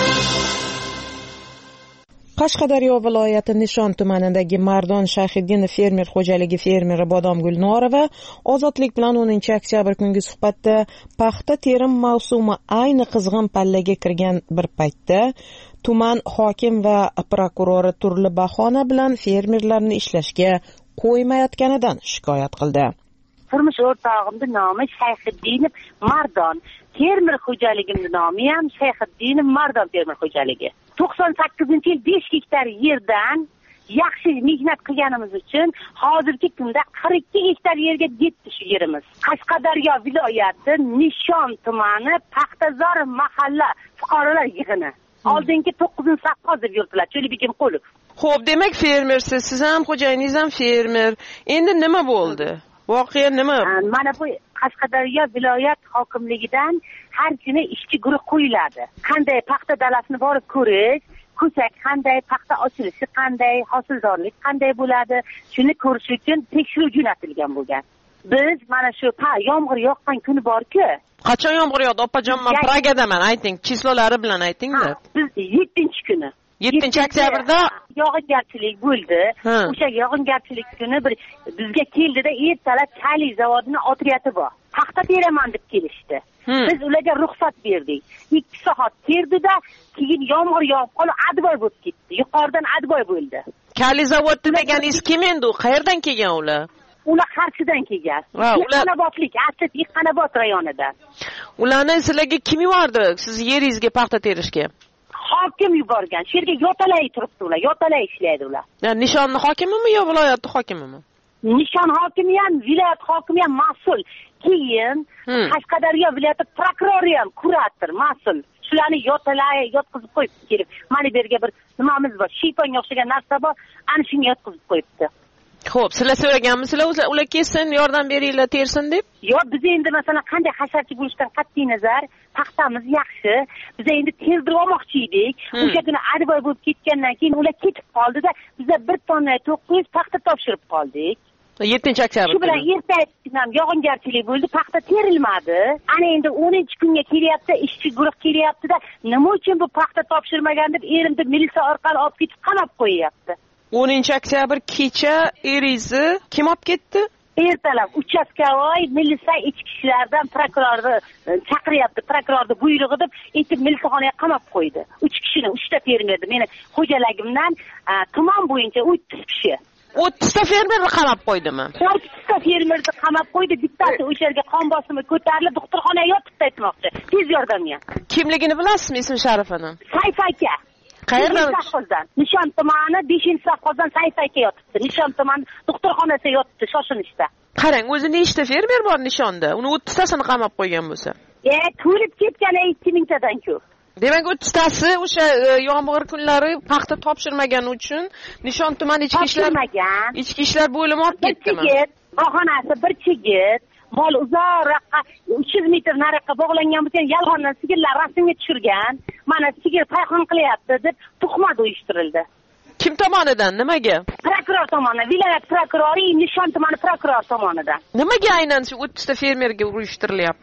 N: Qashqadaryo viloyati Nishon tumanidagi Mardon Shahiddinov fermer xo'jaligi fermeri Bodom Gulnorova Ozodlik bilan o'ninchi oktyabr kungi suhbatda paxta terim mavsumi ayni qizg'in pallaga kirgan bir paytda tuman hokim va prokurori turli bahona bilan fermerlarni ishlashga qo'ymayotganidan shikoyat qildi.
O: Turmush o'rtog'imning nomi Shahiddinov Mardon. Fermer xo'jaligimning nomi ham Shahiddinov Mardon fermer xo'jaligi. to'qson sakkizinchi yil besh gektar yerdan yaxshi mehnat qilganimiz uchun hozirgi kunda qirq ikki gektar yerga yetdi shu yerimiz. Qashqadaryo viloyati Nishon tumani Paxtazor mahalla fuqarolar yig'ini. Oldingi to'qqizinchi saf hozir yurtlar Cho'libekim Qulov.
N: Xo'p, demak fermersiz, siz ham xo'jayingiz ham fermer. Endi nima bo'ldi? Voqea nima?
O: Mana bu Qashqadaryo viloyat hokimligidan har kuni ishchi guruh qo'yiladi. Qanday paxta dalasini borib ko'rish, ko'sak qanday, paxta ochilishi qanday, hosildorlik qanday bo'ladi, shuni ko'rish uchun tekshiruv jo'natilgan bo'lgan. Biz mana shu yomg'ir yoqqan kuni bor-ku.
N: Qachon yomg'ir yog'di? Opajon, men Pragadaman, ayting, chislolari bilan ayting-da.
O: Biz yettinchi kuni
N: yettinchi oktyabrda
O: yog'ingarchilik bo'ldi. O'sha yog'ingarchilik kuni bir bizga keldida ertalab chali zavodini otryati bor. Paxta teraman deb kelishdi. Biz ularga ruxsat berdik. ikki soat terdida, keyin yomg'ir yog'ib qolib, advoy bo'lib ketdi. Yuqoridan advoy bo'ldi.
N: Kali zavod deganingiz kim endi? Qayerdan kelgan ular?
O: Ular Qarshidan kelgan. Yiqqanobodlik, Asad Yiqqanobod rayonidan.
N: Ularni sizlarga kim yubordi? Siz yeringizga paxta terishga?
O: Hokim yuborgan. Shu yerga yotalay turibdi ular, yotalay ishlaydi ular.
N: Ya Nishonni hokimimi yo viloyat hokimimi?
O: Nishon hokimi ham, viloyat hokimi ham mas'ul. Keyin Qashqadaryo viloyati prokurori ham kurator, mas'ul. Shularni yotalay yotqizib qo'yibdi kelib. Mana bu yerga bir nimamiz bor, shiyponga o'xshagan narsa bor, ana shunga yotqizib qo'yibdi.
N: Xo'p, sizlar so'raganmisizlar, ular kelsin, yordam beringlar, tersin deb?
O: Yo'q, biz endi masalan qanday hasharchi bo'lishdan qat'iy nazar, paxtamiz yaxshi. Biz endi terdirib olmoqchi edik. O'sha kuni advoy bo'lib ketgandan keyin ular ketib qoldi-da, biz bir tonna to'qqiz yuz paxta topshirib qoldik.
N: yettinchi oktyabr.
O: Shu bilan ertasi ham yog'ingarchilik bo'ldi, paxta terilmadi. Ana endi o'ninchi kunga kelyapti, ishchi guruh kelyapti-da, nima uchun bu paxta topshirmagan deb erimni militsiya orqali olib ketib qamab qo'yyapti.
N: o'ninchi oktyabr kecha erizni kim olib ketdi?
O: Ertalab uchastkavoy militsiya ichki ishlardan prokurorni chaqiryapti. Prokurorni buyrug'i deb aytib militsiyaxonaga qamab qo'ydi. uch kishini, uchta fermerni, meni xo'jaligimdan tuman bo'yicha o'ttiz kishi.
N: o'ttizta fermerni qamab qo'ydimi?
O: o'ttizta fermerni qamab qo'ydi. Bittasi o'sha yerga qon bosimi ko'tarilib, doktorxonaga yotibdi aytmoqchi. Tez yordamga.
N: Kimligini bilasizmi, ismi sharifini?
O: Sayf aka.
N: Qayerdan?
O: Nishon tumani beshinchi safxozdan Sayf aka yotibdi. Nishon tumani doktorxonasiga yotibdi shoshilinchda.
N: Qarang, o'zi nechta fermer bor Nishonda? Uni o'ttiztasini qamab qo'ygan bo'lsa.
O: E, to'lib ketgan ikki mingtadan ko'p.
N: Demak, o'ttiztasi o'sha yomg'ir kunlari paxta topshirmagani uchun Nishon tumani ichki ishlar ichki ishlar bo'limi olib ketdimi?
O: Bahonasi bir chigit, mol uzoqroqqa uch yuz metr nariyoqqa bog'langan bo'lsa, yolg'ondan sigirlar rasmga tushirgan. Mana sigir payxon qilyapti deb tuhmat uyushtirildi.
N: Kim tomonidan? Nimaga?
O: Prokuror tomonidan, viloyat prokurori, Nishon tumani prokuror tomonidan.
N: Nimaga aynan shu o'ttizta fermerga uyushtirilyapti?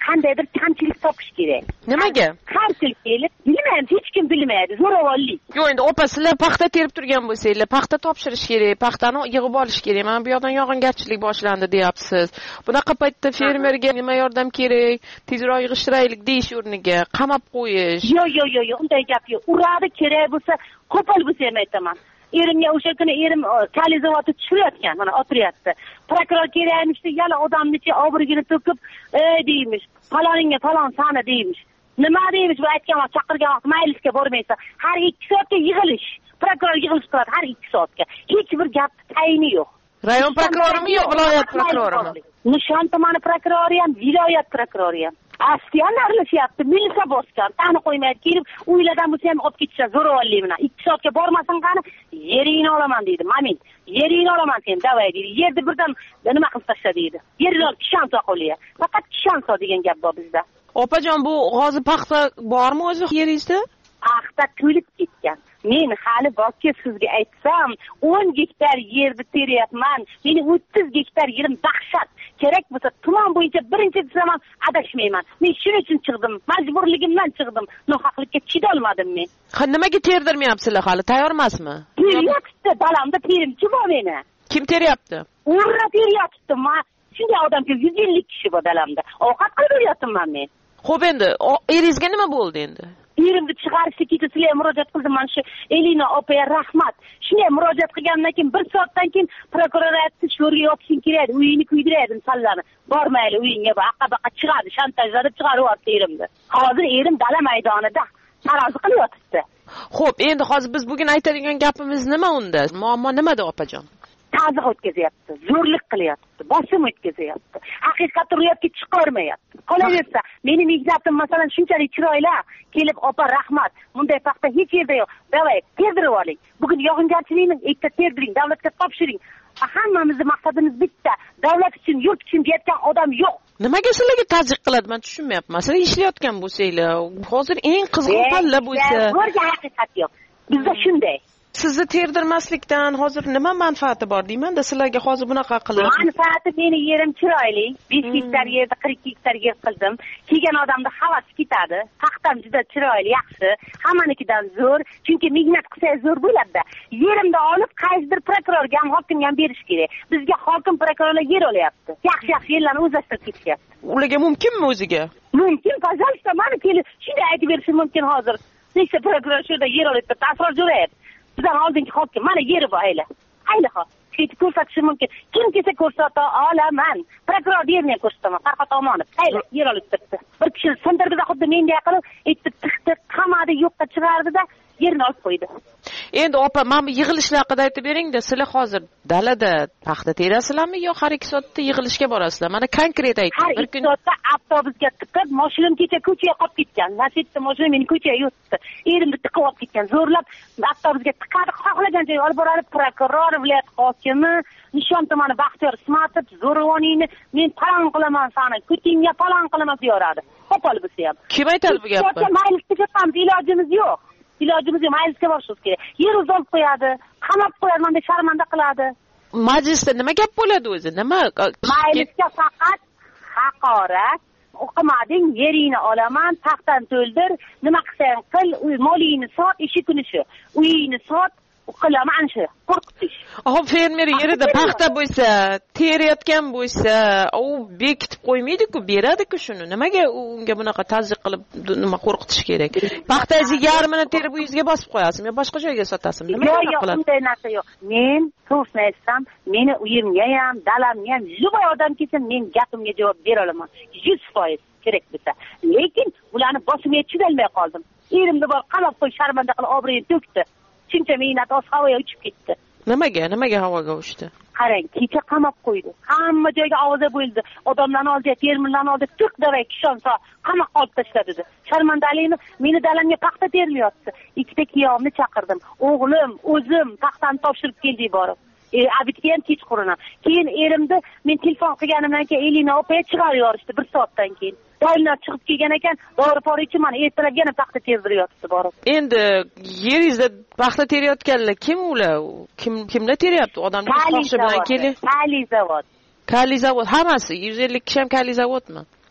O: qandaydir kamchilik topish kerak.
P: Nimaga?
O: Qancha kelib, bilmayman, hech kim bilmaydi, zo'ravonlik.
P: Yo'q, endi opa, sizlar paxta terib turgan bo'lsanglar, paxta topshirish kerak, paxtani yig'ib olish kerak. Mana bu yoqdan yog'ingarchilik boshlandi deyapsiz. Bunaqa paytda fermerga nima yordam kerak? Tezroq yig'ishtiraylik deyish o'rniga qamab qo'yish.
O: Yo'q, yo'q, yo'q, yo'q, unday gap yo'q. Uradi, kerak bo'lsa, qo'pol bo'lsa ham aytaman. Erimga o'sha kuni erim kali zavodni tushirayotgan, mana o'tiryapti. Prokuror kerakmishdi, yana odamnichi obrigini to'kib, "Ey" deymish, "Faloningga falon sana" deymish. Nima deymish? Bu aytgan vaqt, chaqirgan vaqt maylisga bormaysa, har ikki soatga yig'ilish. Prokuror yig'ilish qiladi har ikki soatga. Hech bir gap tayini yo'q.
P: Rayon prokurorimi yo viloyat prokurorimi?
O: Nishon tumani prokurori ham, viloyat prokurori ham. Astiyan aralashyapti, milisa bosgan, tani qo'ymaydi, kelib uylardan bo'lsa ham olib ketishadi, zo'ravonlik bilan. ikki soatga bormasin qani, yeringni olaman deydi. Mamin, yeringni olaman sen, davay deydi. Yerni birdan nima qilib tashla deydi. Yerni olib kishanso qo'liga. Faqat kishanso degan gap bor bizda.
P: Opajon, bu hozir paxta bormi o'zi yeringizda?
O: Paxta to'lib ketgan. Men hali borki sizga aytsam, o'n gektar yerni teryapman. Mening o'ttiz gektar yerim dahshat. Kerak bo'lsa tuman bo'yicha birinchi desam ham adashmayman. Men shuning uchun chiqdim, majburligimdan chiqdim. Nohaqlikka chidolmadim men.
P: Ha, nimaga terdirmayapsizlar hali? Tayyor emasmi?
O: Teryapti, dalamda terimchi bor meni.
P: Kim teryapti?
O: Urra teryapti. Men shunday odam ki yuz ellik kishi bor dalamda. Ovqat qilib beryapman men.
P: Xo'p, endi eringizga nima bo'ldi endi?
O: Erimni chiqarishga ketib sizlarga murojaat qildim. Mana shu Elina opaga rahmat. Shunday murojaat qilgandan keyin bir soatdan keyin prokuror aytdi, "Sho'rga yopishing kerak, uyini kuydiradi sallarni. Bormayli uyingga, baqa-baqa chiqadi, shantajlab chiqaryapti erimni." Hozir erim dala maydonida tarozi qilyapti.
P: Xo'p, endi hozir biz bugun aytadigan gapimiz nima unda? Muammo nimada opajon?
O: Ta'ziq o'tkazyapti, zo'rlik qilyapti, bosim o'tkazyapti. Haqiqatni ro'yobga chiqarmayapti. Qolaversa, meni mehnatim masalan shunchalik chiroyli, kelib opa rahmat, bunday paxta hech yerda yo'q. Davay, terdirib oling. Bugun yog'ingarchilikni erta terdiring, davlatga topshiring. Hammamizning maqsadimiz bitta, davlat uchun, yurt uchun deyotgan odam yo'q.
P: Nimaga sizlarga ta'ziq qiladi, men tushunmayapman. Sizlar ishlayotgan bo'lsanglar, hozir eng qizg'in palla bo'lsa,
O: o'rga haqiqat yo'q. Bizda shunday.
P: Sizni terdirmaslikdan hozir nima manfaati bor deyman-da, sizlarga hozir bunaqa qilib.
O: Manfaati, meni yerim chiroyli, besh gektar yerda qirq gektar yer qildim. Kelgan odamda havas ketadi. Paxtam juda chiroyli, yaxshi, hammanikidan zo'r, chunki mehnat qilsa zo'r bo'ladi-da. Yerimni olib qaysidir prokurorga ham, hokimga ham berish kerak. Bizga hokim prokurorlar yer olyapti. Yaxshi-yaxshi yerlarni o'zlashtirib ketishyapti.
P: Ularga mumkinmi o'ziga?
O: Mumkin, pazalista, mana kelib shunday aytib berishi mumkin hozir. Nechta prokuror shu yerda yer olyapti, asror jo'rayapti. Bizdan oldingi hokim mana yeri bor ayla. Ayla ho. Ketib ko'rsatishi mumkin. Kim kelsa ko'rsata olaman. Prokuror yerni ham ko'rsataman. Farhod Omonov. Ayla yer olib turibdi. Bir kishi sindirdida xuddi menday qilib, aytib tiqdi, qamadi, yo'qqa chiqardida, yerni olib qo'ydi.
P: Endi opa, mana bu yig'ilishlar haqida aytib bering-da, sizlar hozir dalada paxta terasizlarmi yo har ikki soatda yig'ilishga borasizlar? Mana konkret ayting.
O: Har ikki soatda avtobusga tiqib, mashinam kecha ko'chaga qolib ketgan. Nasibda mashina meni ko'chaga yutdi. Erimni tiqib olib ketgan. Zo'rlab avtobusga tiqadi, xohlagan joyga olib boradi. Prokuror, viloyat hokimi, Nishon tumani Baxtiyor Ismatov zo'ravoningni men palon qilaman sani, ko'tingga palon qilaman deyoradi. Qo'pol bo'lsa ham.
P: Kim aytadi bu gapni?
O: Maylisga ketamiz, ilojimiz yo'q. Ilojimiz yo'q, maylisga borishimiz kerak. Yer uzolib qo'yadi, qamab qo'yadi, menda sharmanda qiladi.
P: Majlisda nima gap bo'ladi o'zi? Nima?
O: Maylisga faqat haqorat, o'qimading, yeringni olaman, paxtani to'ldir, nima qilsang qil, uy molingni sot, ishi kuni shu. Uyingni sot, qilaman shu. Qo'rqitish.
P: Oh, fermer yerida paxta bo'lsa, terayotgan bo'lsa, u bekitib qo'ymaydi-ku, beradi-ku shuni. Nimaga unga bunaqa ta'ziq qilib nima qo'rqitish kerak? Paxtangizni yarmini terib uyingizga bosib qo'yasizmi yo boshqa joyga sotasizmi? Nima
O: qilasiz? Yo'q, unday narsa yo'q. Men to'g'risini aytsam, meni uyimga ham, dalamga ham juda odam kelsa, men gapimga javob bera olaman. yuz foiz kerak bo'lsa. Lekin bularni bosimga chidolmay qoldim. Erimni bor qamab qo'y, sharmanda qilib obro'yini to'kdi. Shuncha mehnat oz havoga uchib ketdi.
P: Nimaga? Nimaga havoga uchdi?
O: Qarang, kecha qamab qo'ydi. Hamma joyga ovoza bo'ldi. Odamlarni oldiga, terminlarni oldiga tiq davay kishonsa, qamoqqa olib tashladi. Sharmandalikni meni dalamga paxta termayapti. Ikkita kiyovni chaqirdim. O'g'lim, o'zim paxtani topshirib keldik borib. E, abitga ham kechqurun. Keyin erimni men telefon qilganimdan keyin Elina opaga chiqarib yorishdi bir soatdan keyin. Doimlar chiqib kelgan ekan, dori porichi mana ertalab yana paxta terdiryapti borib.
P: Endi yeringizda paxta terayotganlar kim ular? Kim kimlar teryapti? Odamlar xohishi bilan kelib.
O: Kali zavod.
P: Kali zavod hammasi yuz ellik kishi ham kali zavodmi?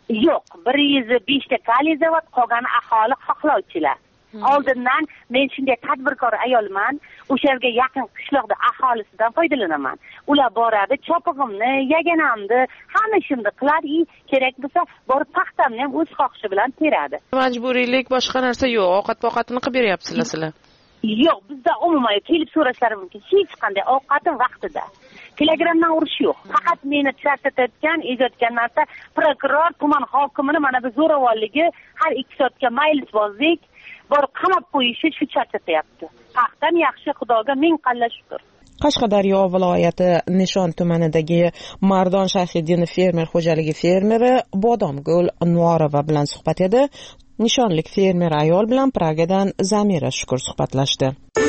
O: yo'q, bir yuz beshta kaliy zavod, qolgani aholi xohlovchilar. Oldindan men shunday tadbirkor ayolman, o'sha yerga yaqin qishloqda aholisidan foydalanaman. Ular boradi, chopig'imni, yaganamni, hamma ishimni qiladi, kerak bo'lsa borib paxtamni ham o'z xohishi bilan teradi.
P: Majburiylik boshqa narsa yo'q, ovqat-ovqatini qilib beryapsizlar sizlar.
O: Yo'q, bizda umuman kelib so'rashlari mumkin. Hech qanday ovqatim vaqtida. Telegramdan urish yo'q. Faqat meni charchatayotgan, ezayotgan narsa prokuror, tuman hokimini mana bu zo'ravonligi, har ikki soatga maylisbozlik, borib qamab qo'yishi shu charchatyapti. Paxtam yaxshi, Xudoga ming qalla shukr.
N: Qashqadaryo viloyati Nishon tumanidagi Mardon Shayxiddinov fermer xo'jaligi fermeri Bodomgul Norova bilan suhbat edi. Nishonlik fermer ayol bilan Pragadan Zamira Shukur suhbatlashdi.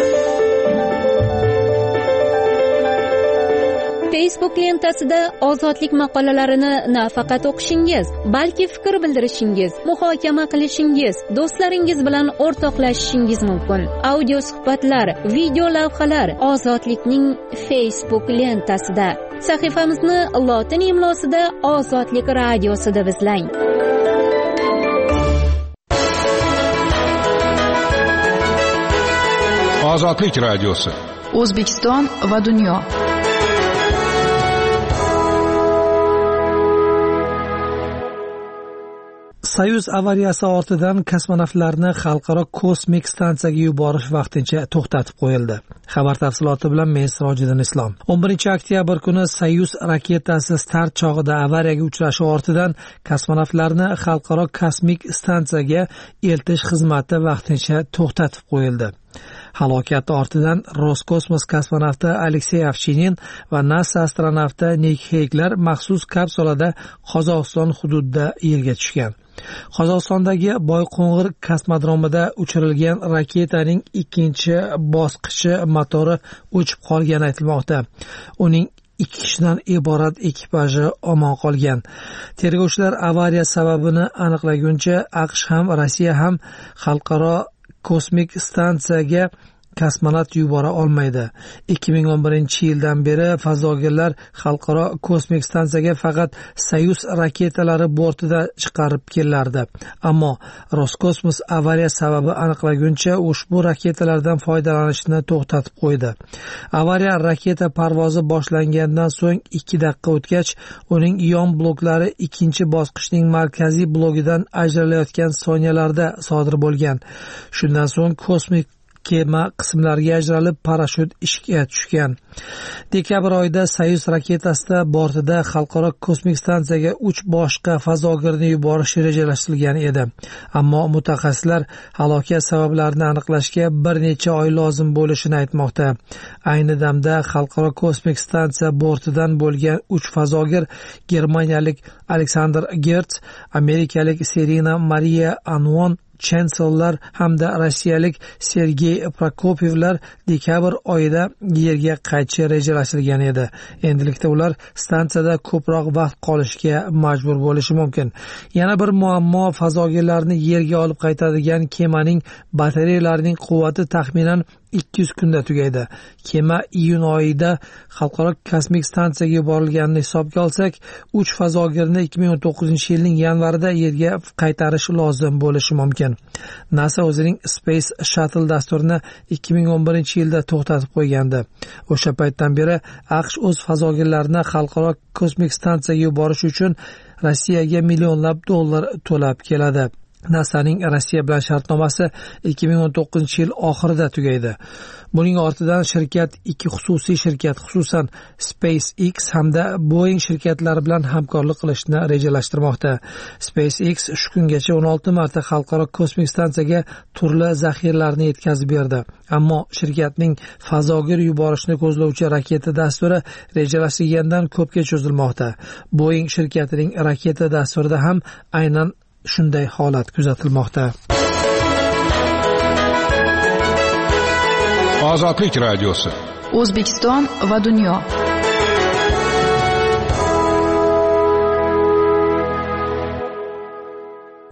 C: Facebook lentasida ozodlik maqolalarini nafaqat o'qishingiz, balki fikr bildirishingiz, muhokama qilishingiz, do'stlaringiz bilan o'rtoqlashishingiz mumkin. Audio suhbatlar, video lavhalar Ozodlikning Facebook lentasida. Sahifamizni lotin imlosida Ozodlik radiosi deb izlang.
K: Ozodlik radiosi.
E: O'zbekiston va dunyo.
F: Soyuz avariyasi ortidan kosmonavtlarni xalqaro kosmik stansiyaga yuborish vaqtincha to'xtatib qo'yildi. Xabar tafsiloti bilan men Sirojiddin Islom. o'n birinchi oktyabr kuni Soyuz raketasi start chog'ida avariyaga uchrashi ortidan kosmonavtlarni xalqaro kosmik stansiyaga eltish xizmati vaqtincha to'xtatib qo'yildi. Halokat ortidan Roskosmos kosmonavti Aleksey Ovchinin va NASA astronavti Nik Heyklar maxsus kapsulada Qozog'iston hududida yerga tushgan. Qozog'istondagi Boyqo'ng'ir kosmodromida uchirilgan raketaning ikkinchi bosqichi motori o'chib qolgani aytilmoqda. Uning ikki kishidan iborat ekipaji omon qolgan. Tergovchilar avariya sababini aniqlaguncha AQSh ham Rossiya ham xalqaro kosmik stansiyaga kosmonavt yubora olmaydi. ikki ming o'n birinchi yildan beri fazogirlar xalqaro kosmik stansiyaga faqat Soyuz raketalari bortida chiqarib kelardi. Ammo Roskosmos avariya sababi aniqlaguncha ushbu raketalardan foydalanishni to'xtatib qo'ydi. Avariya raketa parvozi boshlangandan so'ng ikki daqiqa o'tgach, uning yon bloklari ikkinchi bosqichning markaziy blogidan ajralayotgan soniyalarda sodir bo'lgan. Shundan so'ng kosmik kema qismlarga ajralib parashyut ishga tushgan. Dekabr oyida Soyuz raketasida bortida xalqaro kosmik stansiyaga uch boshqa fazogirni yuborish rejalashtirilgan edi. Ammo mutaxassislar halokat sabablarini aniqlashga bir necha oy lozim bo'lishini aytmoqda. Ayni damda xalqaro kosmik stansiya bortidan bo'lgan uch fazogir germaniyalik Alexander Gertz, amerikalik Serena Maria Anwon Chancellor hamda rossiyalik Sergey Prokopyevlar dekabr oyida yerga qaytishi rejalashtirilgan edi. Endilikda ular stansiyada ko'proq vaqt qolishga majbur bo'lishi mumkin. Yana bir muammo fazogirlarni yerga olib qaytadigan kemaning batareyalarining quvvati taxminan ikki yuz kunda tugaydi. Kema iyun oyida xalqaro kosmik stansiyaga yuborilganini hisobga olsak, uch fazogirni ikki ming o'n to'qqizinchi yilning yanvarida yerga qaytarish lozim bo'lishi mumkin. NASA o'zining Space Shuttle dasturini ikki ming o'n birinchi yilda to'xtatib qo'ygandi. O'sha paytdan beri AQSh o'z fazogirlarini xalqaro kosmik stansiyaga yuborish uchun Rossiyaga millionlab dollar to'lab keladi. NASAning Rossiya bilan shartnomasi ikki ming o'n to'qqizinchi yil oxirida tugaydi. Buning ortidan shirkat ikki xususiy shirkat, xususan SpaceX hamda Boeing shirkatlari bilan hamkorlik qilishni rejalashtirmoqda. SpaceX shu kungacha o'n olti marta xalqaro kosmik stansiyaga turli zaxiralarni yetkazib berdi. Ammo shirkatning fazogir yuborishni ko'zlovchi raketa dasturi rejalashtirgandan ko'pga cho'zilmoqda. Boeing shirkatining raketa dasturida ham aynan shunday holat kuzatilmoqda.
K: Ozodlik radiosi.
E: O'zbekiston va dunyo.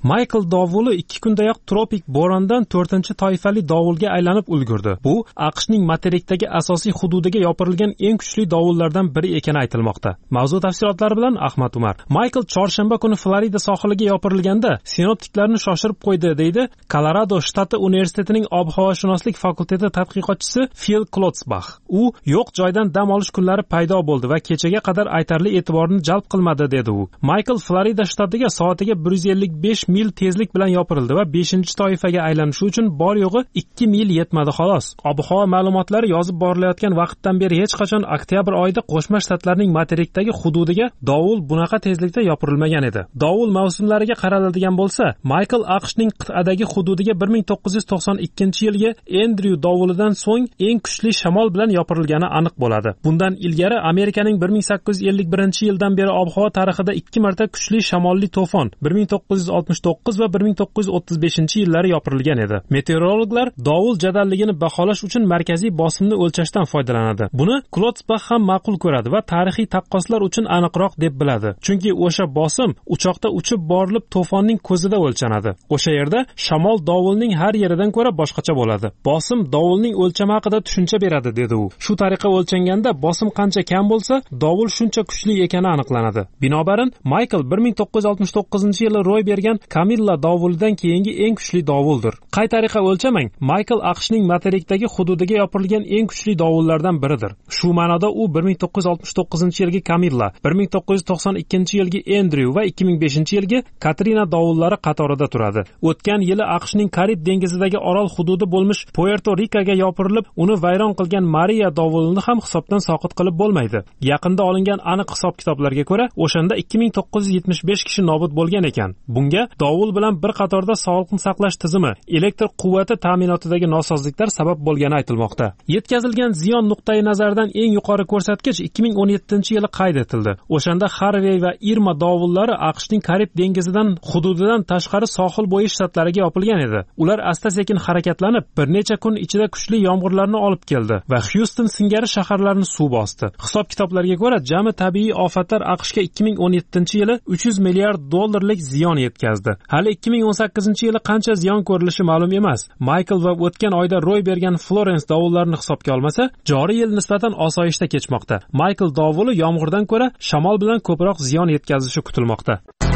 Q: Michael dovuli ikki kundayoq tropik bo'rondan to'rtinchi toifali dovulga aylanib ulgurdi. Bu AQShning materikdagi asosiy hududiga yopirilgan eng kuchli dovullardan biri ekani aytilmoqda. Mavzu tafsilotlari bilan Ahmad Umar. Michael chorshanba kuni Florida sohiliga yopirilganda sinoptiklarni shoshirib qo'ydi, deydi Kolorado shtati universitetining ob-havoshunoslik fakulteti tadqiqotchisi Phil Klotzbach. U yo'q joydan dam olish kunlari paydo bo'ldi va kechaga qadar aytarli e'tiborni jalb qilmadi, dedi u. Michael Florida shtatiga soatiga bir yuz ellik besh mil tezlik bilan yopirildi va beshinchi toifaga aylanishi uchun bor yo'g'i ikki mil yetmadi xolos. Ob-havo ma'lumotlari yozib borilayotgan vaqtdan beri hech qachon oktyabr oyida Qo'shma Shtatlarning materikdagi hududiga dovul bunaqa tezlikda yopirilmagan edi. Dovul mavsumlariga qaraladigan bo'lsa, Michael AQShning qit'adagi hududiga bir ming to'qqiz yuz to'qson ikkinchi yilgi Andrew dovulidan so'ng eng kuchli shamol bilan yopirilgani aniq bo'ladi. Bundan ilgari Amerikaning bir ming sakkiz yuz ellik birinchi yildan beri ob-havo tarixida ikki marta kuchli shamolli to'fon bir ming to'qqiz yuz oltmish to'qqiz va bir ming to'qqiz yuz o'ttiz beshinchi yillari yopirilgan edi. Meteorologlar dovul jadalligini baholash uchun markaziy bosimni o'lchashdan foydalanadi. Buni Klotzbach ham ma'qul ko'radi va tarixiy taqqoslar uchun aniqroq deb biladi. Chunki o'sha bosim uchoqda uchib borilib to'fonning ko'zida o'lchanadi. O'sha yerda shamol dovulning har yeridan ko'ra boshqacha bo'ladi. Bosim dovulning o'lchami haqida tushuncha beradi, dedi u. Shu tariqa o'lchanganda bosim qancha kam bo'lsa, dovul shuncha kuchli ekani aniqlanadi. Binobarin, Michael bir ming to'qqiz yuz oltmish to'qqizinchi yili ro'y bergan Camilla dovulidan keyingi eng kuchli dovuldir. Qay tariqa o'lchamang, Michael AQShning materikdagi hududiga yopirilgan eng kuchli dovullardan biridir. Shu ma'noda u bir ming to'qqiz yuz oltmish to'qqizinchi yilgi Camilla, bir ming to'qqiz yuz to'qson ikkinchi yilgi Andrew va ikki ming beshinchi yilgi Katrina dovullari qatorida turadi. O'tgan yili AQShning Karib dengizidagi orol hududi bo'lmish Puerto Ricoga yopirilib, uni vayron qilgan Maria dovulini ham hisobdan soqit qilib bo'lmaydi. Yaqinda olingan aniq hisob-kitoblarga ko'ra, o'shanda ikki ming to'qqiz yuz yetmish besh kishi nobud bo'lgan ekan. Bunga dovul bilan bir qatorda sog'liqni saqlash tizimi, elektr quvvati ta'minotidagi nosozliklar sabab bo'lgani aytilmoqda. Yetkazilgan ziyon nuqtai nazaridan eng yuqori ko'rsatkich ikki ming o'n yettinchi yili qayd etildi. O'shanda Harvey va Irma dovullari AQShning Karib dengizidan hududidan tashqari sohil bo'yi shtatlariga yopilgan edi. Ular asta-sekin harakatlanib, bir necha kun ichida kuchli yomg'irlarni olib keldi va Houston singari shaharlarni suv bosdi. Hisob-kitoblarga ko'ra, jami tabiiy ofatlar AQShga ikki ming o'n yettinchi yili uch yuz milliard dollarlik ziyon yetkazdi. Hali ikki ming o'n sakkizinchi yili qancha ziyon ko'rilishi ma'lum emas. Michael va o'tgan oyda ro'y bergan Florence dovullarini hisobga olmasa, joriy yil nisbatan osoyishta kechmoqda. Michael dovuli yomg'irdan ko'ra shamol bilan ko'proq ziyon yetkazishi kutilmoqda.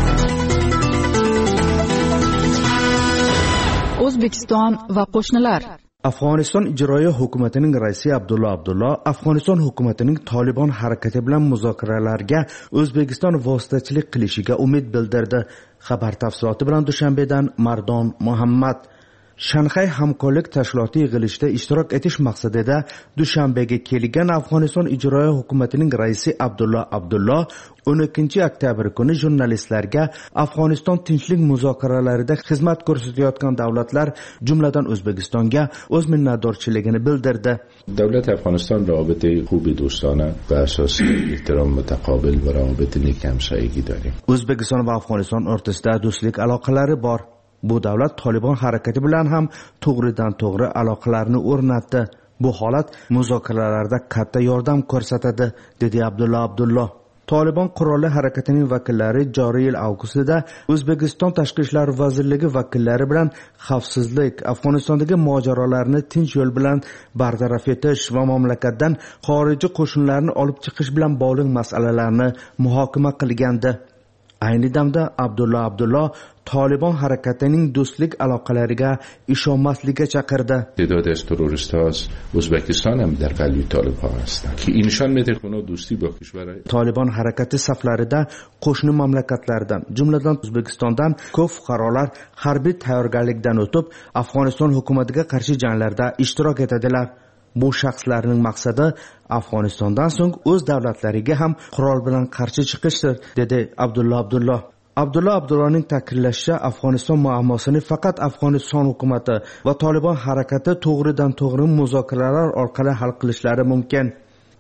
E: O'zbekiston va qo'shnilar.
L: Afg'oniston ijroiya hukumatining raisi Abdulla Abdullo Afg'oniston hukumatining Taliban harakati bilan muzokaralarga O'zbekiston vositachilik qilishiga umid bildirdi. Xabar tafsiloti bilan Dushanbedan Mardon Muhammad. Shanxay hamkorlik tashkiloti yig'ilishida ishtirok etish maqsadida Dushanbega kelgan Afg'oniston ijroiya hukumatining raisi Abdulla Abdullo o'n ikkinchi oktyabr kuni jurnalistlarga Afg'oniston tinchlik muzokaralarida xizmat ko'rsatayotgan davlatlar, jumladan O'zbekistonga o'z minnatdorchiligini bildirdi.
R: Davlat Afg'oniston roابط خوبی دوستانه و اساس احترام متقابل و روابط نیک همسایگی داریم.
L: O'zbekiston va Afg'oniston o'rtasida do'stlik aloqalari bor. Bu davlat Taliban harakati bilan ham to'g'ridan to'g'ri aloqalarni o'rnatdi. Bu holat muzokaralarda katta yordam ko'rsatadi, dedi Abdulla Abdullo. Taliban qurolli harakatining vakillari joriy yil avgustida O'zbekiston Tashqi ishlar vazirligi vakillari bilan xavfsizlik, Afg'onistondagi mojarolarni tinch yo'l bilan bartaraf etish va mamlakatdan xorijiy qo'shinlarni olib chiqish bilan bog'liq masalalarni muhokama qilgandi. Ayni damda Abdulla Abdullo Taliban harakatining do'stlik aloqalariga ishonmaslikka chaqirdi.
R: تعداد از تروریست‌ها از ازبکستان هم در قلب طالبان هستند که این نشان میده که اونها دوستی با کشور
L: Taliban harakati saflarida qo'shni mamlakatlardan, jumladan O'zbekistondan ko'p fuqarolar harbiy tayyorgarlikdan o'tib, Afg'oniston hukumatiga qarshi janglarda ishtirok etadilar. Bu shaxslarning maqsadi Afg'onistondan so'ng o'z davlatlariga ham qurol bilan qarshi chiqishdir, dedi Abdulla Abdullo. Abdulla Abdulloning ta'kidlashicha, Afg'oniston muammosini faqat Afg'oniston hukumati va Taliban harakati to'g'ridan to'g'ri muzokaralar orqali hal qilishlari mumkin.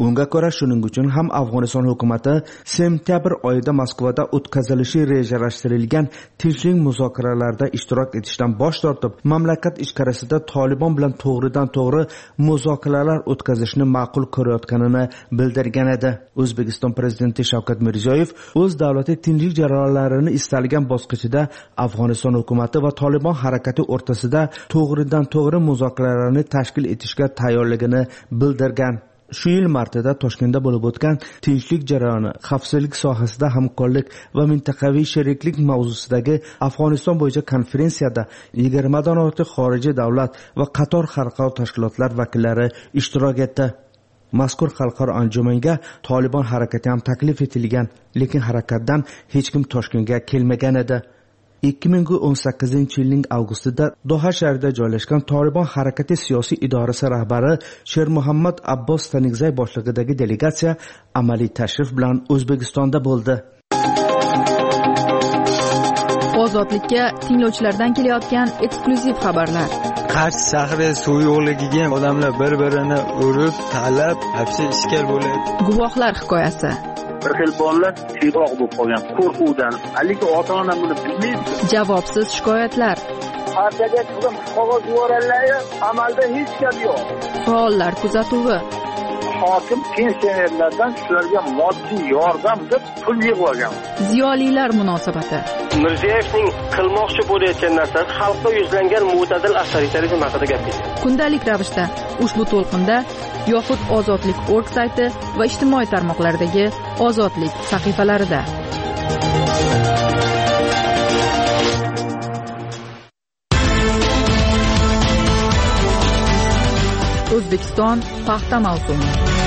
L: Unga ko'ra shuning uchun ham Afg'oniston hukumati sentyabr oyida Moskvada o'tkazilishi rejalashtirilgan tinchlik muzokaralarida ishtirok etishdan bosh tortib, mamlakat ichkarisida Tolibon bilan to'g'ridan to'g'ri muzokaralar o'tkazishni ma'qul ko'rayotganini bildirgan edi. O'zbekiston prezidenti Shavkat Mirziyoyev o'z davlati tinchlik jarayonlarini istalgan bosqichida Afg'oniston hukumati va Tolibon harakati o'rtasida to'g'ridan to'g'ri muzokaralarni tashkil etishga tayyorligini bildirgan. Shu yil martida Toshkentda bo'lib o'tgan tinchlik jarayoni, xavfsizlik sohasida hamkorlik va mintaqaviy sheriklik mavzusidagi Afg'oniston bo'yicha konferensiyada yigirma dan ortiq xorijiy davlat va qator xalqaro tashkilotlar vakillari ishtirok etdi. Mazkur xalqaro anjumanga Tolibon harakati ham taklif etilgan, lekin harakatdan hech kim Toshkentga kelmagan edi. ikki ming o'n sakkizinchi yilning avgustida Doha shahrida joylashgan Tolibon harakati siyosiy idorasi rahbari Shermuhammad Abbos Tanigzay boshlig'idagi delegatsiya amaliy tashrif bilan O'zbekistonda bo'ldi.
E: Ozodlikka tinglovchilardan kelayotgan eksklyuziv xabarlar.
S: Qarshi shahri suv yo'qligiga odamlar bir-birini urib, talab, hapsi ishkal bo'lyapti.
E: Guvohlar hikoyasi.
T: Bir xil bolalar tiyroq bo'lib qolgan qo'rquvdan, haligi ota-ona buni bilmaydi.
E: Javobsiz shikoyatlar.
T: Partiyaga chiqib qog'oz yuborganlar, amalda hech gap yo'q.
E: Faollar kuzatuvi.
T: Hokim pensionerlardan shularga moddiy yordam deb pul yig'ib olgan.
E: Ziyolilar munosabati.
U: Mirziyoyevning qilmoqchi bo'layotgan narsasi xalqqa yuzlangan mo'tadil avtoritarizm haqida gapirdi.
E: Kundalik ravishda ushbu to'lqinda yoxud Ozodlik nokta org sayti va ijtimoiy tarmoqlardagi Ozodlik sahifalarida. O'zbekiston paxta mavsumi.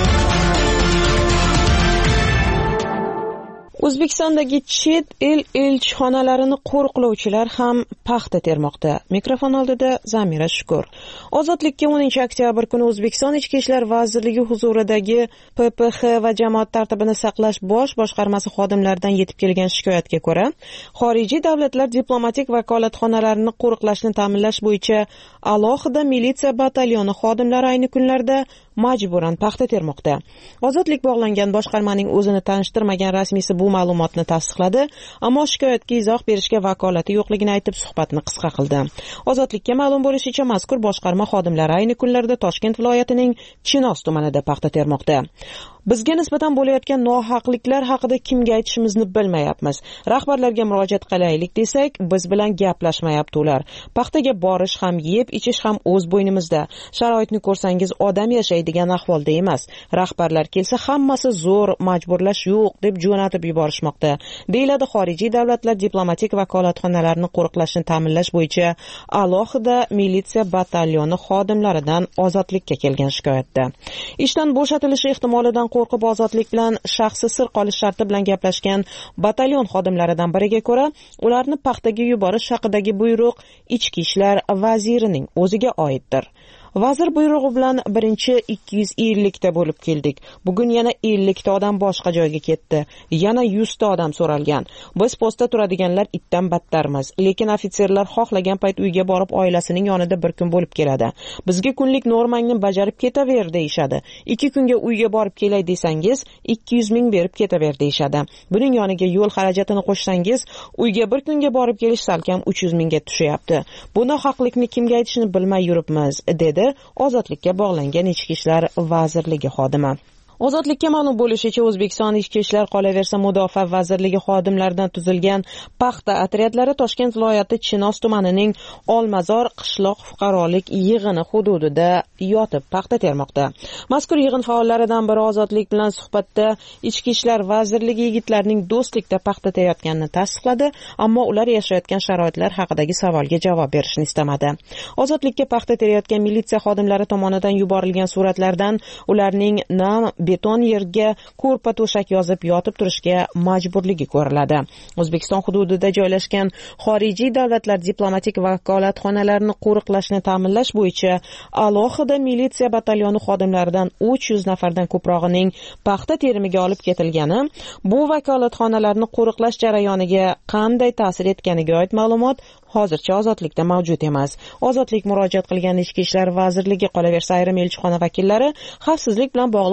N: O'zbekistondagi chet el elchixonalarini qo'riqlovchilar ham paxta termoqda. Mikrofon oldida Zamira Shukur. Ozodlikka o'ninchi oktyabr kuni O'zbekiston Ichki ishlar vazirligi huzuridagi P P X va jamoat tartibini saqlash bosh boshqarmasi xodimlaridan yetib kelgan shikoyatga ko'ra, xorijiy davlatlar diplomatik vakolatxonalarini qo'riqlashni ta'minlash bo'yicha alohida militsiya batalyoni xodimlari ayni kunlarda majburan paxta termoqda. Ozodlik bog'langan boshqarmaning o'zini tanishtirmagan rasmiysi bu ma'lumotni tasdiqladi, ammo shikoyatga izoh berishga vakolati yo'qligini aytib suhbatni qisqa qildi. Ozodlikka ma'lum bo'lishicha, mazkur boshqarma xodimlari ayni kunlarda Toshkent viloyatining Chinoz tumanida paxta termoqda. Bizga nisbatan bo'layotgan nohaqliklar haqida kimga aytishimizni bilmayapmiz. Rahbarlarga murojaat qilaylik desak, biz bilan gaplashmayapti ular. Paxtaga borish ham, yeb ichish ham o'z bo'ynimizda. Sharoitni ko'rsangiz odam yashaydigan ahvolda emas. Rahbarlar kelsa hammasi zo'r, majburlash yo'q deb jo'natib yuborishmoqda. Deyiladi xorijiy davlatlar diplomatik vakolatxonalarini qo'riqlashni ta'minlash bo'yicha alohida militsiya batalyoni xodimlaridan Ozodlikka kelgan shikoyatda. Ishdan bo'shatilishi ehtimolidan qo'rqib Ozodlik bilan shaxsi sir qolish sharti bilan gaplashgan batalyon xodimlaridan biriga ko'ra, ularni paxtaga yuborish haqidagi buyruq Ichki ishlar vazirining o'ziga oiddir. Vazir buyrug'i bilan birinchi ikki yuz ellik ta bo'lib keldik. Bugun yana ellik ta odam boshqa joyga ketdi. Yana yuz ta odam so'ralgan. Biz postda turadiganlar itdan battarmiz. Lekin ofitserlar xohlagan payt uyga borib oilasining yonida bir kun bo'lib keladi. Bizga kunlik normangni bajarib ketaver deyishadi. ikki kunga uyga borib kelay desangiz, ikki yuz ming berib ketaver deyishadi. Buning yoniga yo'l xarajatini qo'shsangiz, uyga bir kunga borib kelish salkam uch yuz mingga tushyapti. Buni haqlikni kimga aytishni bilmay yuribmiz, dedi Ozodlikka bog'langan Ichki ishlar vazirligi xodimi. Ozodlikka ma'lum bo'lishicha, O'zbekiston Ichki ishlar qolaversa Mudofaa vazirligi xodimlaridan tuzilgan paxta otryadlari Toshkent viloyati Chinoz tumanining Olmazor qishloq fuqarolik yig'ini hududida yotib paxta termoqda. Mazkur yig'in faollaridan biri Ozodlik bilan suhbatda Ichki ishlar vazirligi yigitlarining do'stlikda paxta terayotganini tasdiqladi, ammo ular yashayotgan sharoitlar haqidagi savolga javob berishni istamadi. Ozodlikka paxta terayotgan militsiya xodimlari tomonidan yuborilgan suratlardan ularning nam beton yerga ko'rpa to'shak yozib yotib turishga majburligi ko'riladi. O'zbekiston hududida joylashgan xorijiy davlatlar diplomatik vakolatxonalarini qo'riqlashni ta'minlash bo'yicha alohida militsiya batalyoni xodimlaridan uch yuz nafardan ko'prog'ining paxta terimiga olib ketilgani bu vakolatxonalarni qo'riqlash jarayoniga qanday ta'sir etganiga oid ma'lumot hozircha Ozodlikda mavjud emas. Ozodlik murojaat qilgan Ichki ishlar vazirligi qolaversa ayrim elchixona vakillari xavfsizlik bilan bog'liq bu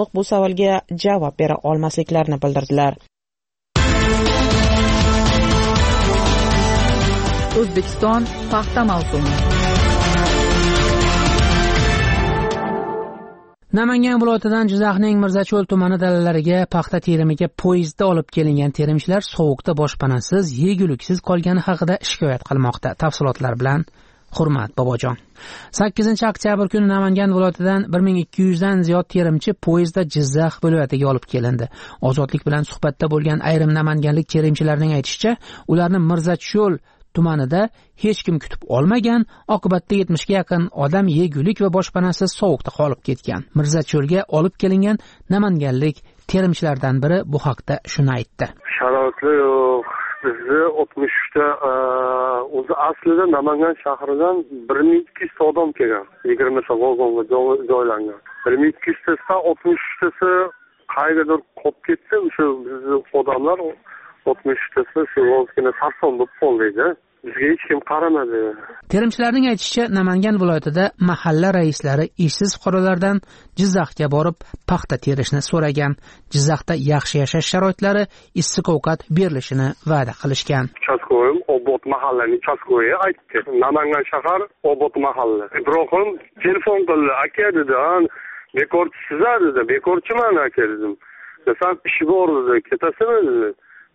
N: savolga javob bera olmasliklarini bildirdilar.
E: O'zbekiston paxta mavsumi.
A: Namangan viloyatidan Jizzaxning Mirzacho'l tumani dalalariga paxta terimiga poyezdda olib kelingan terimchilar sovuqda boshpanasiz, yeguliksiz qolgani haqida shikoyat qilmoqda. Tafsilotlar bilan Hurmat Bobojon. sakkizinchi oktyabr kuni Namangan viloyatidan bir ming ikki yuz dan ziyod terimchi poyezdda Jizzax viloyatiga olib kelindi. Ozodlik bilan suhbatda bo'lgan ayrim namanganlik terimchilarning aytishicha, ularni Mirzacho'l tumanida hech kim kutib olmagan, oqibatda yetmishga yaqin odam yegulik va boshpanasiz sovuqda qolib ketgan. Mirzacho'lga olib kelingan namanganlik terimchilardan biri bu haqda shuni aytdi.
U: Sharoitli yo'q. Bizni oltmish uchta o'zi aslida Namangan shahridan bir ming ikki yuz odam kelgan. yigirmata vagonga joylangan. bir ming ikki yuztasidan oltmish uchtasi qayergadir qolib ketdi. O'sha bizni odamlar oltmish uchtasi shu vaziyatga sarson bo'lib qoldi. Bizga hech kim qaramadi.
A: Terimchilarning aytishicha, Namangan viloyatida mahalla raislari ishsiz fuqarolardan Jizzaxga borib paxta terishni so'ragan. Jizzaxda yaxshi yashash sharoitlari, issiq ovqat berilishini va'da qilishgan.
U: Chaskoyim Obod mahallaning Chaskoyi aytdi. Namangan shahar Obod mahalla. Ibrohim telefon qildi. Aka dedi, bekorchisiz dedi. Bekorchiman aka dedim. Desam ishi bor dedi. Ketasizmi dedi.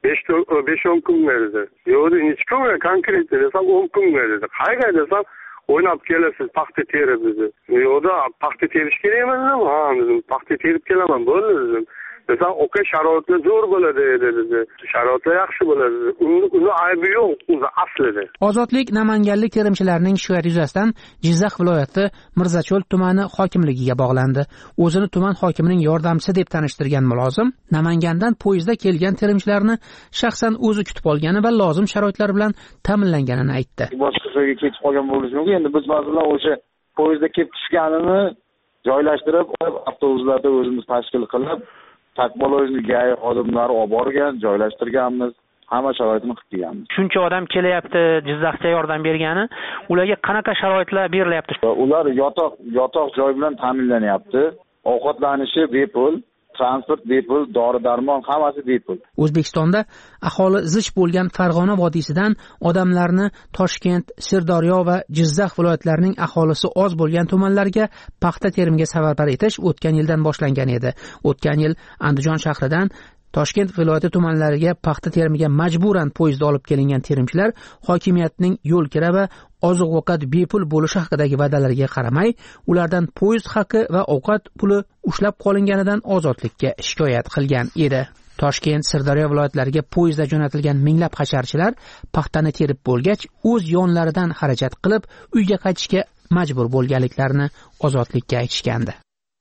U: besh o'n kun berdi. Yo'q, necha kun konkret desam o'n kun berdi. Qayerga desam o'ynab kelasiz paxta terib dedi. Yo'qda paxta terish kerakmi dedim. Ha dedim, paxta terib kelaman bo'ldi dedim. Desam o'ka sharoitlar zo'r bo'ladi dedi. Sharoitlar yaxshi bo'ladi. Uni aybi yo'q, o'zi aslida.
A: Ozodlik namanganlik terimchilarning shikoyati yuzasidan Jizzax viloyati Mirzacho'l tumani hokimligiga bog'landi. O'zini tuman hokimining yordamchisi deb tanishtirgan mulozim Namangandan poyezdda kelgan terimchilarni shaxsan o'zi kutib olgani va lozim sharoitlar bilan ta'minlanganini aytdi.
D: Boshqa joyga ketib qolgan bo'lishi mumkin. Endi biz masalan o'sha poyezdda kelib tushganini joylashtirib, avtobuslarda o'zimiz tashkil qilib takbolojniga xodimlar olib borgan, joylashtirganmiz. Hamma sharoitini qilib kelganmiz.
G: Shuncha odam kelyapti, Jizzaxga yordam bergani, ularga qanaqa sharoitlar berilyapti?
D: Ular yotoq, yotoq joy bilan ta'minlanyapti. Ovqatlanishi bepul, transport bepul, dori-darmon hammasi bepul.
A: O'zbekistonda aholi zich bo'lgan Farg'ona vodiysidan odamlarni Toshkent, Sirdaryo va Jizzax viloyatlarining aholisi oz bo'lgan tumanlarga paxta terimiga safarbar etish o'tgan yildan boshlangan edi. O'tgan yil Andijon shahridan Toshkent viloyati tumanlariga paxta terimiga majburan poyezdda olib kelingan terimchilar hokimiyatning yo'l kira va oziq-ovqat bepul bo'lishi haqidagi va'dalariga qaramay, ulardan poyezd haqi va ovqat puli ushlab qolinganidan ozodlikka shikoyat qilgan edi. Toshkent, Sirdaryo viloyatlariga poyezdda jo'natilgan minglab hasharchilar paxtani terib bo'lgach, o'z yonlaridan xarajat qilib, uyga qaytishga majbur bo'lganliklarini ozodlikka aytishgandi.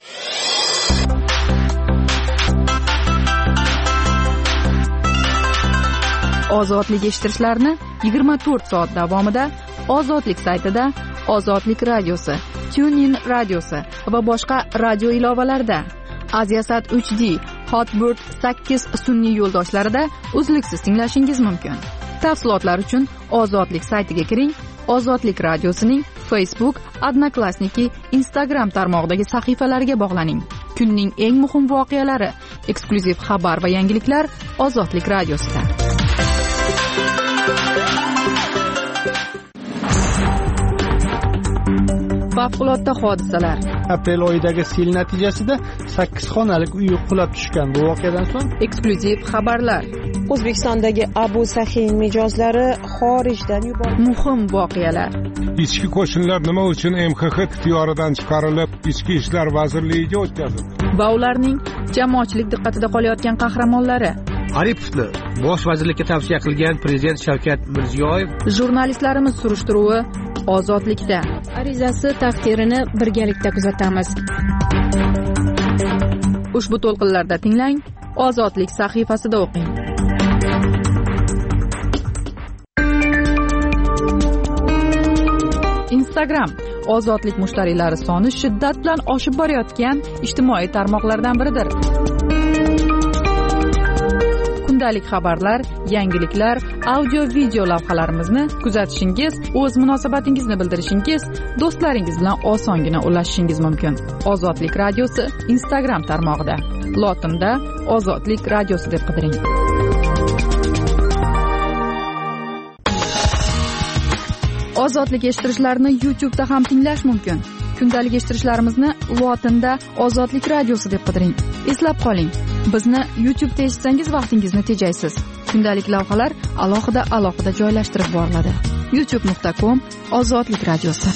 E: Ozodlik eshittirishlarni yigirma to'rt soat davomida Ozodlik saytida, Ozodlik radiosi, TuneIn radiosi va boshqa radio ilovalarida, Aziasat uch D, Hotbird sakkiz sun'iy yo'ldoshlarida uzluksiz tinglashingiz mumkin. Tafsilotlar uchun Ozodlik saytiga kiring. Ozodlik radiosining Facebook, Odnoklassniki, Instagram tarmog'idagi sahifalariga bog'laning. Kunning eng muhim voqealari, eksklyuziv xabar va yangiliklar Ozodlik radiosida. Favqulodda hodisalar.
V: Aprel oyidagi sel natijasida sakkiz xonalik uy qulab tushgan. Bu voqeadan so'ng
E: eksklyuziv xabarlar.
N: O'zbekistondagi Abu Sahin mijozlari xorijdan yuborildi.
E: Muhim voqealar.
K: Ichki qo'shinlar nima uchun M X X ixtiyoridan chiqarilib, Ichki ishlar vazirligiga o'tkazildi?
E: Va ularning jamoatchilik diqqatida qolayotgan qahramonlari.
W: Aripovni bosh vazirlikka tavsiya qilgan prezident Shavkat Mirziyoyev.
E: Jurnalistlarimiz surishtiruvi Ozodlikda.
C: Arizasi taqdirini birgalikda kuzatamiz.
E: Ushbu to'lqinlarda tinglang, Ozodlik sahifasida o'qing. Instagram Ozodlik mushtariylari soni shiddat bilan oshib borayotgan ijtimoiy tarmoqlardan biridir. kundalik xabarlar, yangiliklar, audio video lavhalarimizni kuzatishingiz, o'z munosabatingizni bildirishingiz, do'stlaringiz bilan osongina ulashishingiz mumkin. Ozodlik radiosi Instagram tarmog'ida lotinda Ozodlik radiosi deb qidiring. Ozodlik eshittirishlarini YouTube'da ham tinglash mumkin. Kundalik eshittirishlarimizni lotinda Ozodlik radiosi deb qidiring. Eslab qoling, bizni YouTube'da eshitsangiz vaqtingizni tejaysiz. Kundalik lavhalar alohida alohida joylashtirib boriladi. youtube nuqta com Ozodlik radiosi.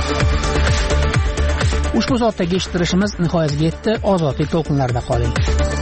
A: Ushbu soatdagi eshittirishimiz nihoyasiga yetdi. Ozodlik to'lqinlarida qoling.